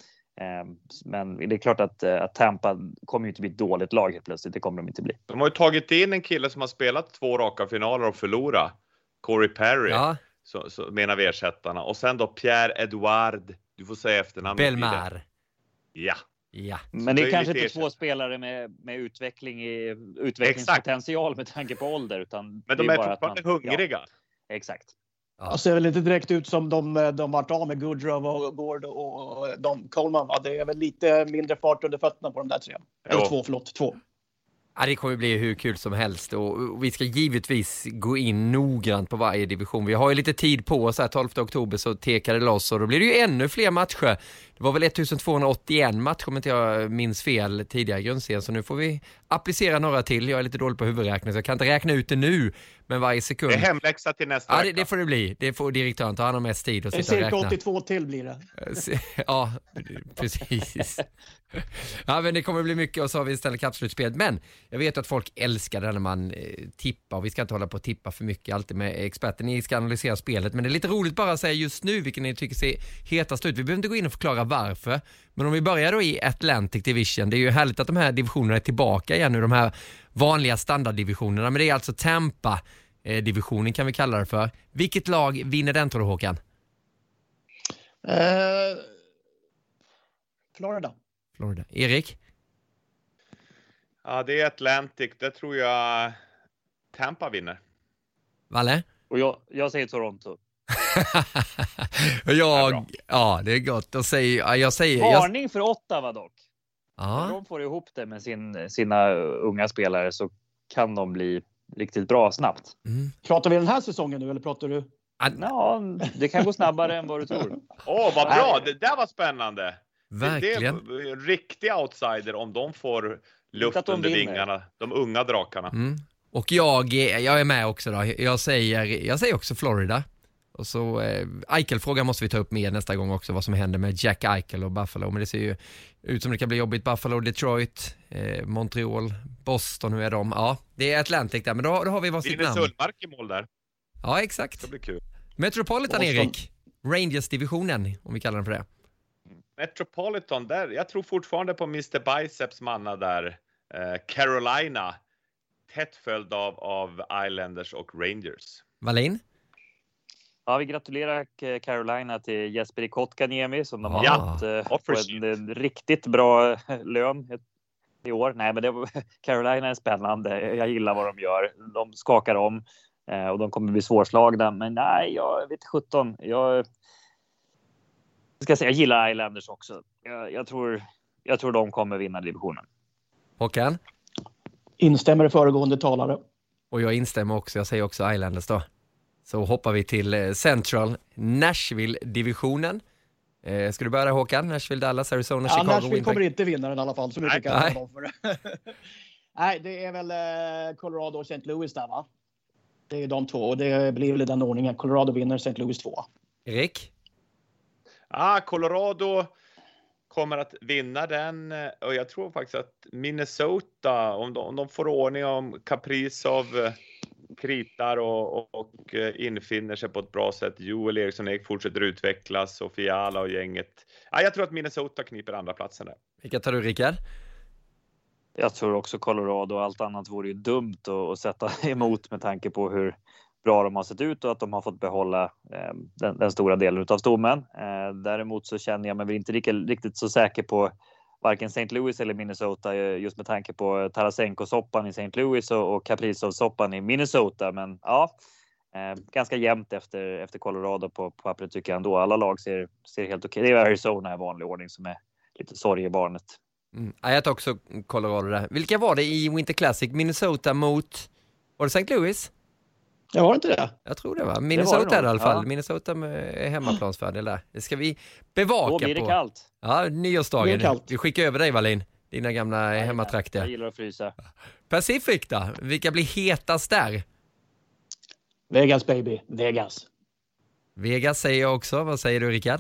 Men det är klart att, att Tampa kommer ju inte bli ett dåligt lag helt plötsligt. Det kommer de inte bli. De har ju tagit in en kille som har spelat två raka finaler och förlorat. Corey Perry. Ja. Så, så menar vi ersättarna. Och sen då Pierre-Edouard. Du får säga efternamnet. Belmar. Ja. Ja. Men det är, det är kanske inte två spelare med, med utveckling i, utvecklingspotential Exakt. Med tanke på ålder. Utan men de är, är fortfarande man, hungriga. Ja, exakt. Ja. Det ser väl inte direkt ut som de, de varit av med Goodrow och Gord och de Coleman. Va? Det är väl lite mindre fart under fötterna på de där tre. Eller jo. två, förlåt, två. Ja, det kommer bli hur kul som helst och vi ska givetvis gå in noggrant på varje division. Vi har ju lite tid på oss här, tolfte oktober så tekar det loss och då blir det ju ännu fler matcher. Det var väl ettusentvåhundraåttioen matcher om inte jag minns fel tidigare i grundserien, så nu får vi applicera några till. Jag är lite dålig på huvudräkning så jag kan inte räkna ut det nu, men varje sekund. Det är hemläxa till nästa ja, vecka. Det, det får det bli. Det får direktören ta hand om mest tid och sitta och räkna. Cirka åttiotvå till blir det. Ja, precis. Ja, men det kommer bli mycket och så har vi istället kappslutspel. Men jag vet att folk älskar det när man eh, tippar och vi ska inte hålla på att tippa för mycket alltid med experten. Ni ska analysera spelet, men det är lite roligt bara att säga just nu vilken ni tycker ser hetast ut. Vi behöver inte gå in och förklara varför. Men om vi börjar då i Atlantic Division, det är ju härligt att de här divisionerna är tillbaka igen nu, de här vanliga standarddivisionerna, men det är alltså Tampa eh, divisionen kan vi kalla det för. Vilket lag vinner den tror du, Håkan? Uh, Florida. Florida. Erik? Ja, det är Atlantic. Det tror jag Tampa vinner. Valle? Och jag, jag säger Toronto. jag, ja, det är gott att säga. Jag säger varning jag... för Ottawa dock. Ja. När de får ihop det med sin, sina unga spelare så kan de bli riktigt bra snabbt. Mm. Pratar vi den här säsongen nu eller pratar du? Ja, det kan gå snabbare än vad du tror. Åh, oh, vad bra. Det där var spännande. Verkligen. Det är en riktig outsider om de får luft de under vinner. Vingarna. De unga drakarna. Mm. Och jag, jag är med också då. Jag säger, jag säger också Florida. Och så eh, Eichel-frågan måste vi ta upp med nästa gång också, vad som händer med Jack Eichel och Buffalo. Men det ser ju ut som det kan bli jobbigt. Buffalo, Detroit, eh, Montreal, Boston, hur är de? Ja, det är Atlantic där, men då, då har vi varsitt namn. Linus Ullmark i mål där. Ja, exakt. Det blir kul. Metropolitan, Boston. Erik. Rangers-divisionen, om vi kallar den för det. Metropolitan där, jag tror fortfarande på mister Biceps manna där. Eh, Carolina. Tätt följd av, av Islanders och Rangers. Wallin? Ja, vi gratulerar Carolina till Jesperi Kotkaniemi som de har ja, fått eh, på en, en riktigt bra lön i år. Nej, men det var, Carolina är spännande. Jag gillar vad de gör. De skakar om eh, och de kommer bli svårslagna. Men nej, jag vet sjutton. Jag ska säga, jag gillar Islanders också. Jag, jag, tror, jag tror de kommer vinna divisionen. Håkan? Instämmer i föregående talare. Och jag instämmer också. Jag säger också Islanders då. Så hoppar vi till Central Nashville-divisionen. Eh, ska du börja Håkan? Nashville, Dallas, Arizona, ja, Chicago, Nashville Winnipeg. kommer inte vinna den i alla fall. Så mycket kan jag Nej. för det. Nej, det är väl eh, Colorado och Saint Louis där, va? Det är de två och det blir väl i den ordningen. Colorado vinner, Saint Louis två. Erik? Ah, Colorado kommer att vinna den och jag tror faktiskt att Minnesota, om de, om de får ordning om Kaprizov kritar och, och, och infinner sig på ett bra sätt. Joel Eriksson Ek fortsätter utvecklas och Fiala och gänget. Ah, jag tror att Minnesota kniper andra platsen där. Vilka tar du, Rickard? Jag tror också Colorado. Allt annat vore ju dumt att, att sätta emot med tanke på hur bra de har sett ut och att de har fått behålla eh, den, den stora delen av stommen. Eh, däremot så känner jag mig inte riktigt, riktigt så säker på varken Saint Louis eller Minnesota just med tanke på Tarasenko-soppan i Saint Louis och, och Kaprizov-soppan i Minnesota. Men ja, eh, ganska jämnt efter, efter Colorado på, på pappret tycker jag ändå. Alla lag ser, ser helt okej. Det är Arizona i vanlig ordning som är lite sorgebarnet. Mm. Jag tar också Colorado där. Vilka var det i Winter Classic? Minnesota mot... Var det Saint Louis? Jag var inte det. Jag tror det var. Minnesota det var det i alla fall. Ja. Minnesota är hemmaplansfördel där. Det ska vi bevaka på. Då blir det kallt. Ja, nyårsdagen. Det är kallt. Vi skickar över dig, Wallin. Dina gamla Ja, hemmatrakter. Jag gillar att frysa. Pacific då? Vilka blir hetast där? Vegas, baby. Vegas. Vegas säger jag också. Vad säger du, Rickard?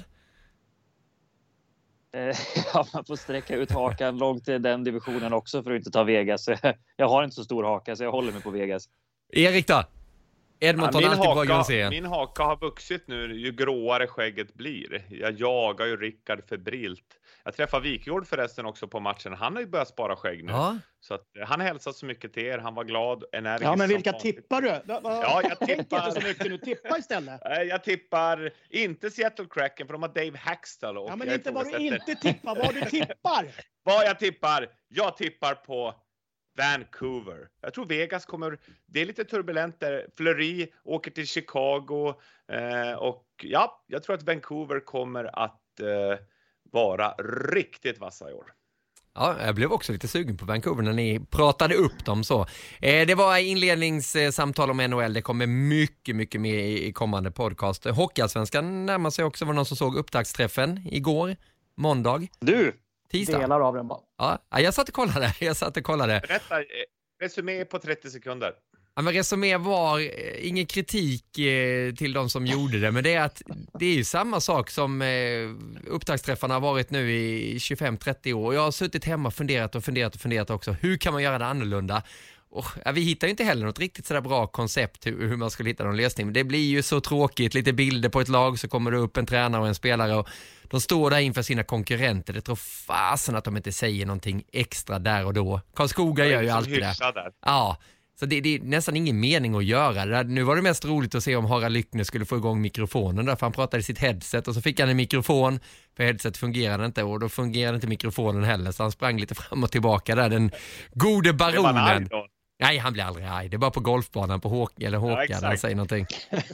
Ja, man får sträcka ut hakan långt i den divisionen också för att inte ta Vegas. Jag har inte så stor haka så jag håller mig på Vegas. Erik då? Edmonton Ja, alltid bra haka, grundserien. min haka har vuxit nu ju gråare skägget blir. Jag jagar ju Rickard febrilt. Jag träffar Wikjord förresten också på matchen. Han har ju börjat spara skägg nu. Ja. Så att, han hälsar så mycket till er. Han var glad, energisk. Ja, men vilka som tippar du? Ja, jag Tänk tippar. inte så mycket nu. Tippa istället. Jag tippar inte Seattle Kraken för de har Dave Haxtell. Och Ja, men jag inte vad du ifrågasätter- inte tippar. Vad du tippar. Vad jag tippar? Jag tippar på Vancouver. Jag tror Vegas kommer... Det är lite turbulent där. Fleury åker till Chicago. Eh, och ja, jag tror att Vancouver kommer att eh, vara riktigt vassa i år. Ja, jag blev också lite sugen på Vancouver när ni pratade upp dem så. Eh, det var inledningssamtal om N H L. Det kommer mycket, mycket mer i, i kommande podcast. Hockeyallsvenskan närmar sig också. Var någon som såg upptaktsträffen igår, måndag. Du! Tisdag. Delar av den bara. Ja, jag satt och kollade. Jag satt och kollade. Berätta, eh, resumé på trettio sekunder. Ja, men resumé var eh, ingen kritik eh, till de som gjorde det, men det är att det är ju samma sak som eh, upptaktsträffarna har varit nu i tjugofem trettio år. Jag har suttit hemma och funderat och funderat och funderat också. Hur kan man göra det annorlunda? Och, ja, vi hittar ju inte heller något riktigt sådär bra koncept hur, hur man skulle hitta någon lösning. Men det blir ju så tråkigt. Lite bilder på ett lag så kommer det upp en tränare och en spelare och de står där inför sina konkurrenter. Det tror fasen att de inte säger någonting extra där och då. Karlskoga gör ju alltid det. Där. Ja, så det, det är nästan ingen mening att göra det. Nu var det mest roligt att se om Harald Lyckner skulle få igång mikrofonen där, för han pratade i sitt headset och så fick han en mikrofon, för headset fungerade inte och då fungerade inte mikrofonen heller, så han sprang lite fram och tillbaka där, den gode baronen. Nej, han blir aldrig arg. Det är bara på golfbanan på Håk eller Håkan ja, han säger någonting.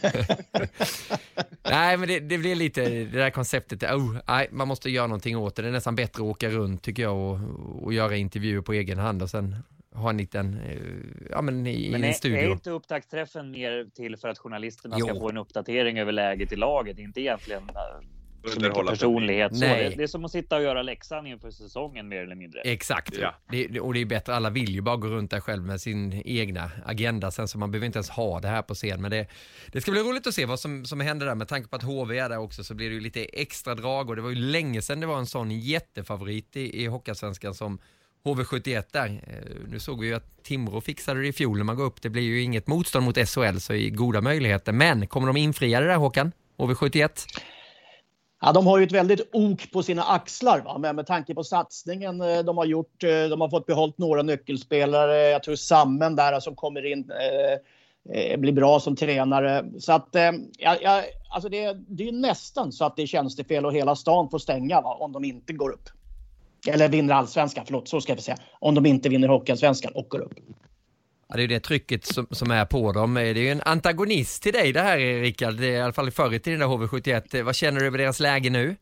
Nej, men det, det blir lite det där konceptet. Oh, nej, man måste göra någonting åt det. Det är nästan bättre att åka runt tycker jag och, och göra intervjuer på egen hand och sen ha en liten ja, men i, men i en är, studio. är inte upptaktsträffen mer till för att journalisterna Jo. ska få en uppdatering över läget i laget? Inte egentligen så mycket personlighet. Så Nej. det, det är som att sitta och göra läxan inför säsongen mer eller mindre. Exakt. Ja. Det, och det är bättre. Alla vill ju bara gå runt där själv med sin egna agenda. Sen så man behöver inte ens ha det här på scen. Men det, det ska bli roligt att se vad som, som händer där. Med tanke på att H V är där också så blir det ju lite extra drag. Och det var ju länge sedan det var en sån jättefavorit i, i Hockeyallsvenskan som H V sjuttioett där. Nu såg vi ju att Timrå fixade det i fjol när man går upp. Det blir ju inget motstånd mot S H L så är goda möjligheter. Men kommer de infria det där, Håkan? H V sjuttioett? Ja, de har ju ett väldigt ok på sina axlar, va? Men med tanke på satsningen de har gjort. De har fått behållit några nyckelspelare. Jag tror Sammen där som kommer in eh, blir bra som tränare. Så att eh, ja, alltså det, det är ju nästan så att det känns det fel och hela stan får stänga, va? Om de inte går upp. Eller vinner allsvenskan, förlåt, så ska jag säga. Om de inte vinner Hockeyallsvenskan och går upp. Ja, det är ju det trycket som, som är på dem. Det är ju en antagonist till dig det här, Rickard. Det är i alla fall förr i tiden där H V sjuttioett. Vad känner du över deras läge nu?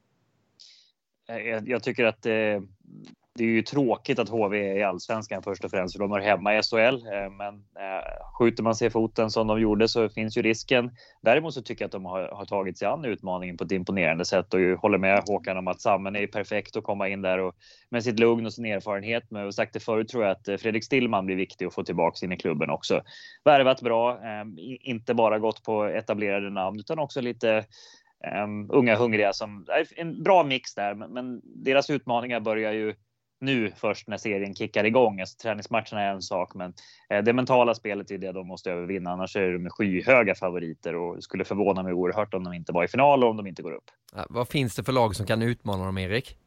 Jag, jag tycker att det, det är ju tråkigt att H V är i allsvenskan först och främst. För de är hemma i S H L. Men äh, skjuter man sig foten som de gjorde så finns ju risken. Däremot så tycker jag att de har, har tagit sig an utmaningen på ett imponerande sätt. Och ju håller med Håkan om att Sammen är perfekt att komma in där och med sitt lugn och sin erfarenhet. Men jag har sagt det förut, tror jag att Fredrik Stillman blir viktig att få tillbaka in i klubben också. Värvat bra, eh, inte bara gått på etablerade namn utan också lite um, unga hungriga. Som, en bra mix där, men, men deras utmaningar börjar ju nu först när serien kickar igång. Alltså, träningsmatcherna är en sak, men eh, det mentala spelet är det de måste övervinna. Annars är de skyhöga favoriter och det skulle förvåna mig oerhört om de inte var i final och om de inte går upp. Ja, vad finns det för lag som kan utmana dem, Erik?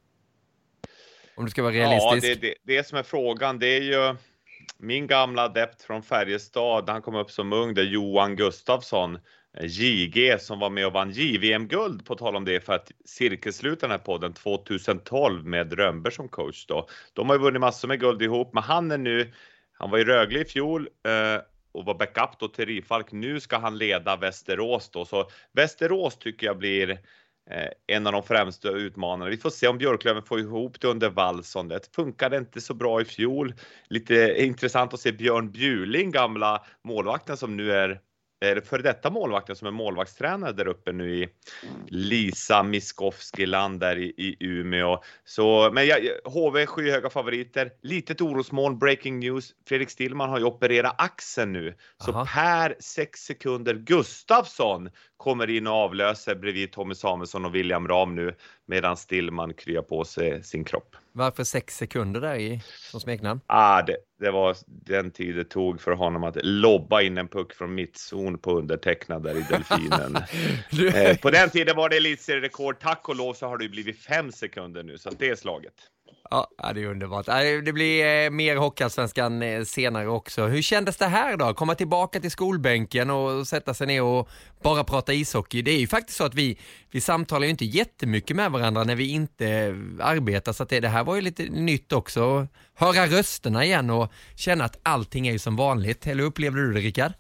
Om du ska vara realistisk. Ja, det, det, det som är frågan, det är ju min gamla adept från Färjestad. Han kom upp som ung, det är Johan Gustafsson. J G som var med och vann J V M-guld, på tal om det, för att cirkelsluta den här podden tjugohundratolv med Rönnberg som coach då. De har ju vunnit massor med guld ihop, men han är nu, han var i Rögle i fjol eh, och var backup då till Rifalk. Nu ska han leda Västerås då, så Västerås tycker jag blir eh, en av de främsta utmanarna. Vi får se om Björklöven får ihop det under Wallson. Det funkade inte så bra i fjol. Lite intressant att se Björn Bjuling, gamla målvakten som nu är är det för detta målvakten som är målvaktstränare där uppe nu i Lisa Miskovski-land där i, i Umeå. Så, men jag, H V skyhöga favoriter. Litet orosmoln, breaking news. Fredrik Stillman har ju opererat axeln nu. Så Aha. per sex sekunder Gustafsson kommer in och avlöser bredvid Tommy Samuelsson och William Ram nu. Medan Stillman kryar på sig sin kropp. Varför sex sekunder där i som smeknamn? Ah, det, det var den tid det tog för honom att lobba in en puck från mittzon på undertecknad där i Delfinen. du... eh, på den tiden var det elitserierekord. Tack och lov så har det blivit fem sekunder nu, så det är slaget. Ja, det är underbart. Det blir mer Hockeyallsvenskan senare också. Hur kändes det här då? Komma tillbaka till skolbänken och sätta sig ner och bara prata ishockey. Det är ju faktiskt så att vi, vi samtalar ju inte jättemycket med varandra när vi inte arbetar. Så att det, det här var ju lite nytt också. Höra rösterna igen och känna att allting är ju som vanligt. Eller upplevde du det, Rickard?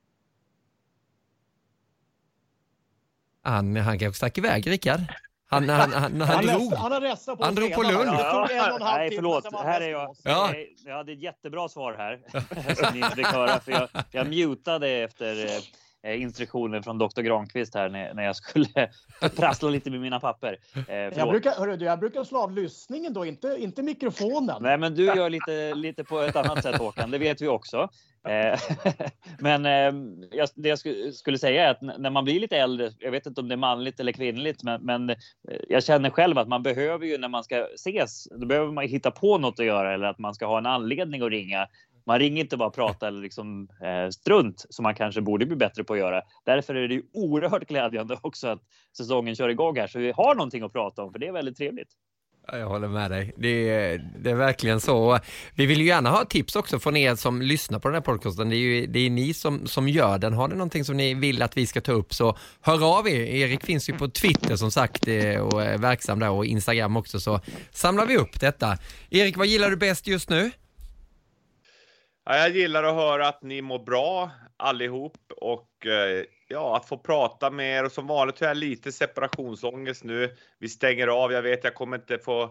Han, han kanske stack iväg, Rickard. Han, han, han, han, han drog, han, har på, han drog på Lund. Ja, ja, nej, förlåt. Här är jag. Ja. Jag hade ett jättebra svar här. Som ni inte fick höra. För jag, jag mutade efter eh, instruktioner från doktor Granqvist här när, när jag skulle prassla lite med mina papper. Eh, jag, brukar, hörru, jag brukar slå av lyssningen då, inte, inte mikrofonen. Nej, men du gör lite, lite på ett annat sätt, Håkan. Det vet vi också. Men jag, det jag skulle säga är att när man blir lite äldre, jag vet inte om det är manligt eller kvinnligt, men, men jag känner själv att man behöver ju, när man ska ses, då behöver man hitta på något att göra, eller att man ska ha en anledning att ringa. Man ringer inte bara prata eller liksom eh, strunt som man kanske borde bli bättre på att göra. Därför är det ju oerhört glädjande också att säsongen kör igång här, så vi har någonting att prata om, för det är väldigt trevligt. Jag håller med dig. Det är, det är verkligen så. Vi vill ju gärna ha tips också från er som lyssnar på den här podcasten. Det är ju det är ni som, som gör den. Har ni någonting som ni vill att vi ska ta upp, så hör av er. Erik finns ju på Twitter som sagt och är verksam där, och Instagram också, så samlar vi upp detta. Erik, vad gillar du bäst just nu? Ja, jag gillar att höra att ni mår bra allihop, och ja, att få prata med er. Och som vanligt har jag lite separationsångest nu. Vi stänger av, jag vet jag kommer inte få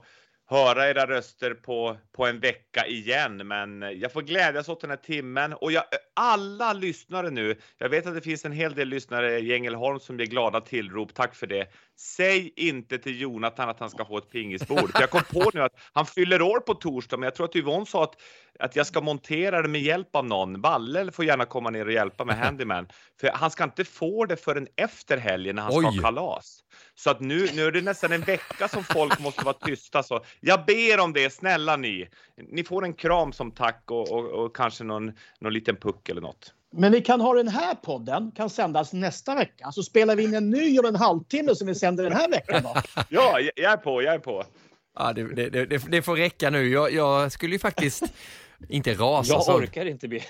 höra era röster på, på en vecka igen. Men jag får glädjas åt den här timmen. Och jag, alla lyssnare nu, jag vet att det finns en hel del lyssnare i Ängelholm som blir glada tillrop. Tack för det. Säg inte till Jonathan att han ska ha ett pingisbord. För jag kom på nu att han fyller år på torsdag. Men jag tror att Yvonne sa att, att jag ska montera det med hjälp av någon. Balle får gärna komma ner och hjälpa med handyman. För han ska inte få det förrän efter helgen när han Oj. ska ha kalas. Så att nu, nu är det nästan en vecka som folk måste vara tysta. Så jag ber om det, snälla ni. Ni får en kram som tack och, och, och kanske någon, någon liten puck eller något. Men vi kan ha den här podden, kan sändas nästa vecka. Så spelar vi in en ny om en halvtimme som vi sänder den här veckan då. Ja, jag är på, jag är på. Ja, det, det, det, det får räcka nu. Jag, jag skulle ju faktiskt inte rasa. Jag så. orkar inte bli.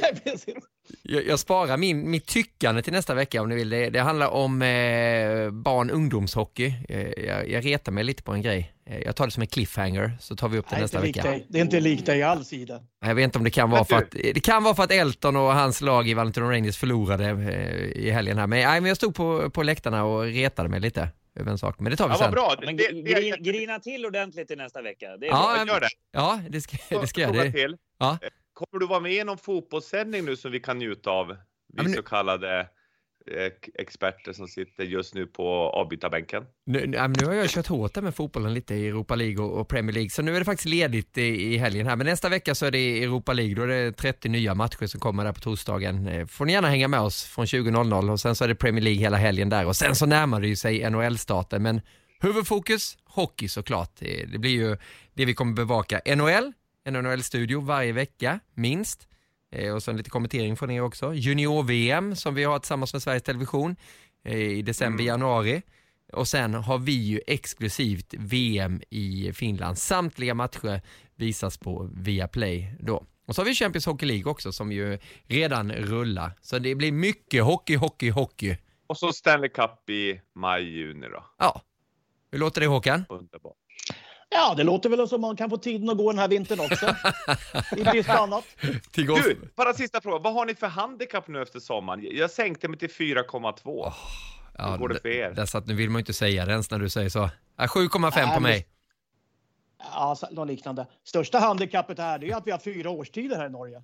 jag, jag sparar min, mitt tyckande till nästa vecka om ni vill. Det, det handlar om eh, barn- ungdomshockey. Eh, jag, jag retar mig lite på en grej. Eh, jag tar det som en cliffhanger så tar vi upp det Nej, nästa vecka. Dig. Det är inte likt dig alls, Ida. Jag vet inte om det kan vara för att det kan vara för att Elton och hans lag i Valentino Rangers förlorade eh, i helgen här. Men, nej, men jag stod på, på läktarna och retade mig lite över en sak. Men det tar vi ja, sen. Bra. Men det, det, grina till ordentligt i nästa vecka. Det är ja, bra. Gör det. Ja, det ska, det ska jag. Det. Till. Ja. Kommer du vara med i någon fotbollssändning nu som vi kan njuta av? Vi ja, nu... så kallade eh, experter som sitter just nu på avbytarbänken. Nu, nu, nu har jag kört hårt med fotbollen lite i Europa League och, och Premier League. Så nu är det faktiskt ledigt i, i helgen här. Men nästa vecka så är det Europa League. Då är det trettio nya matcher som kommer där på torsdagen. Får ni gärna hänga med oss från tjugo noll noll. Och sen så är det Premier League hela helgen där. Och sen så närmar det ju sig N H L-starten. Men huvudfokus, hockey såklart. Det, det blir ju det vi kommer bevaka. N H L, en N H L-studio varje vecka, minst. Eh, och så lite kommentering från er också. Junior-V M som vi har tillsammans med Sveriges Television eh, i december, mm. januari. Och sen har vi ju exklusivt V M i Finland. Samtliga matcher visas på Viaplay då. Och så har vi Champions Hockey League också som ju redan rullar. Så det blir mycket hockey, hockey, hockey. Och så Stanley Cup i maj, juni då. Ja. Hur låter det, Håkan? Underbart. Ja, det låter väl som man kan få tiden att gå den här vintern också. I brist annat. Du, bara sista fråga. Vad har ni för handikapp nu efter sommaren? Jag sänkte mig till fyra komma två. Oh, ja, Hur går det för er? Det, det, så nu vill man inte säga det ens när du säger så. Ja, sju komma fem på mig. Ja, något liknande. Största handikappet här är att vi har fyra årstider här i Norge.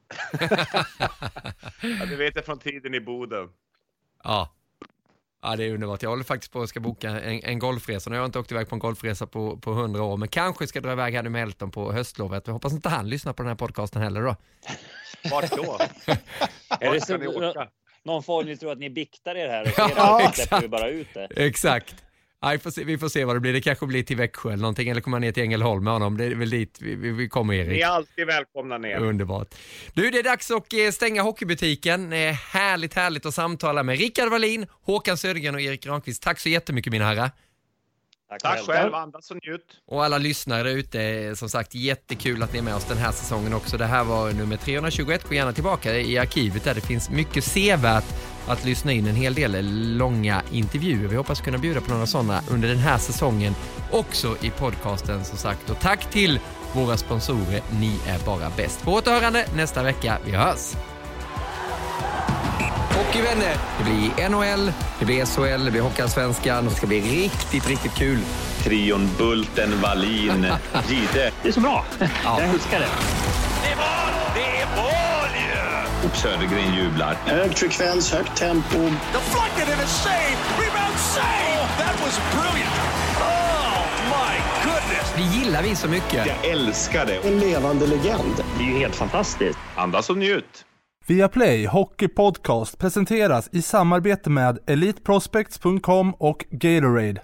Ja, du vet det från tiden i Boden. Ja. Ja, det är underbart. Jag håller faktiskt på att ska boka en, en golfresa. Nu har jag inte åkt iväg på en golfresa på, på hundra år. Men kanske ska dra iväg här med Elton på höstlovet. Jag hoppas inte han lyssnar på den här podcasten heller då. Vart då? Är det så, någon form ni tror att ni biktar er här och ser ja, det, släpper vi bara ut det. Exakt. Ja, vi, får se, vi får se vad det blir. Det kanske blir till Växjö eller någonting. Eller kommer ner till Ängelholm med honom. Det är väl dit vi, vi, vi kommer, Erik. Ni är alltid välkomna ner. Underbart. Du, det är dags att stänga hockeybutiken. Eh, härligt, härligt att samtala med Rickard Wallin, Håkan Södergren och Erik Granqvist. Tack så jättemycket, mina herrar. Tack, Tack själv, andas och njut. Och alla lyssnare ute, som sagt, jättekul att ni är med oss den här säsongen också. Det här var nummer trehundratjugoett. Gå gärna tillbaka i arkivet där det finns mycket sevärt att lyssna in, en hel del långa intervjuer. Vi hoppas kunna bjuda på några sådana under den här säsongen också i podcasten, som sagt. Och tack till våra sponsorer, ni är bara bäst. På återhörande nästa vecka, vi hörs! Hockeyvänner, det blir N H L, det blir S H L, det blir Hockeyallsvenskan och det ska bli riktigt, riktigt kul. Trion Bulten, Wallin, Gide. Det är så bra, ja. Jag älskar det. Det är mål, det är mål ju! Och Södergren jublar. Hög frekvens, högt tempo. Deflected and a save, rebound save! Oh, that was brilliant! Oh my goodness! Det gillar vi så mycket. Jag älskar det. En levande legend. Det är ju helt fantastiskt. Andas och njut. Viaplay Hockey Podcast presenteras i samarbete med elite prospects dot com och Gatorade.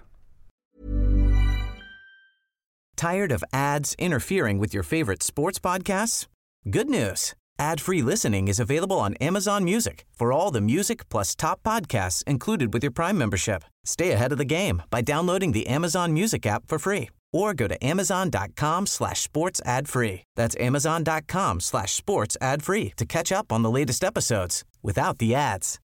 Tired of ads interfering with your favorite sports podcasts? Good news. Ad-free listening is available on Amazon Music for all the music plus top podcasts included with your Prime membership. Stay ahead of the game by downloading the Amazon Music app for free or go to amazon.com slash sports ad free. That's amazon.com slash sports ad free to catch up on the latest episodes without the ads.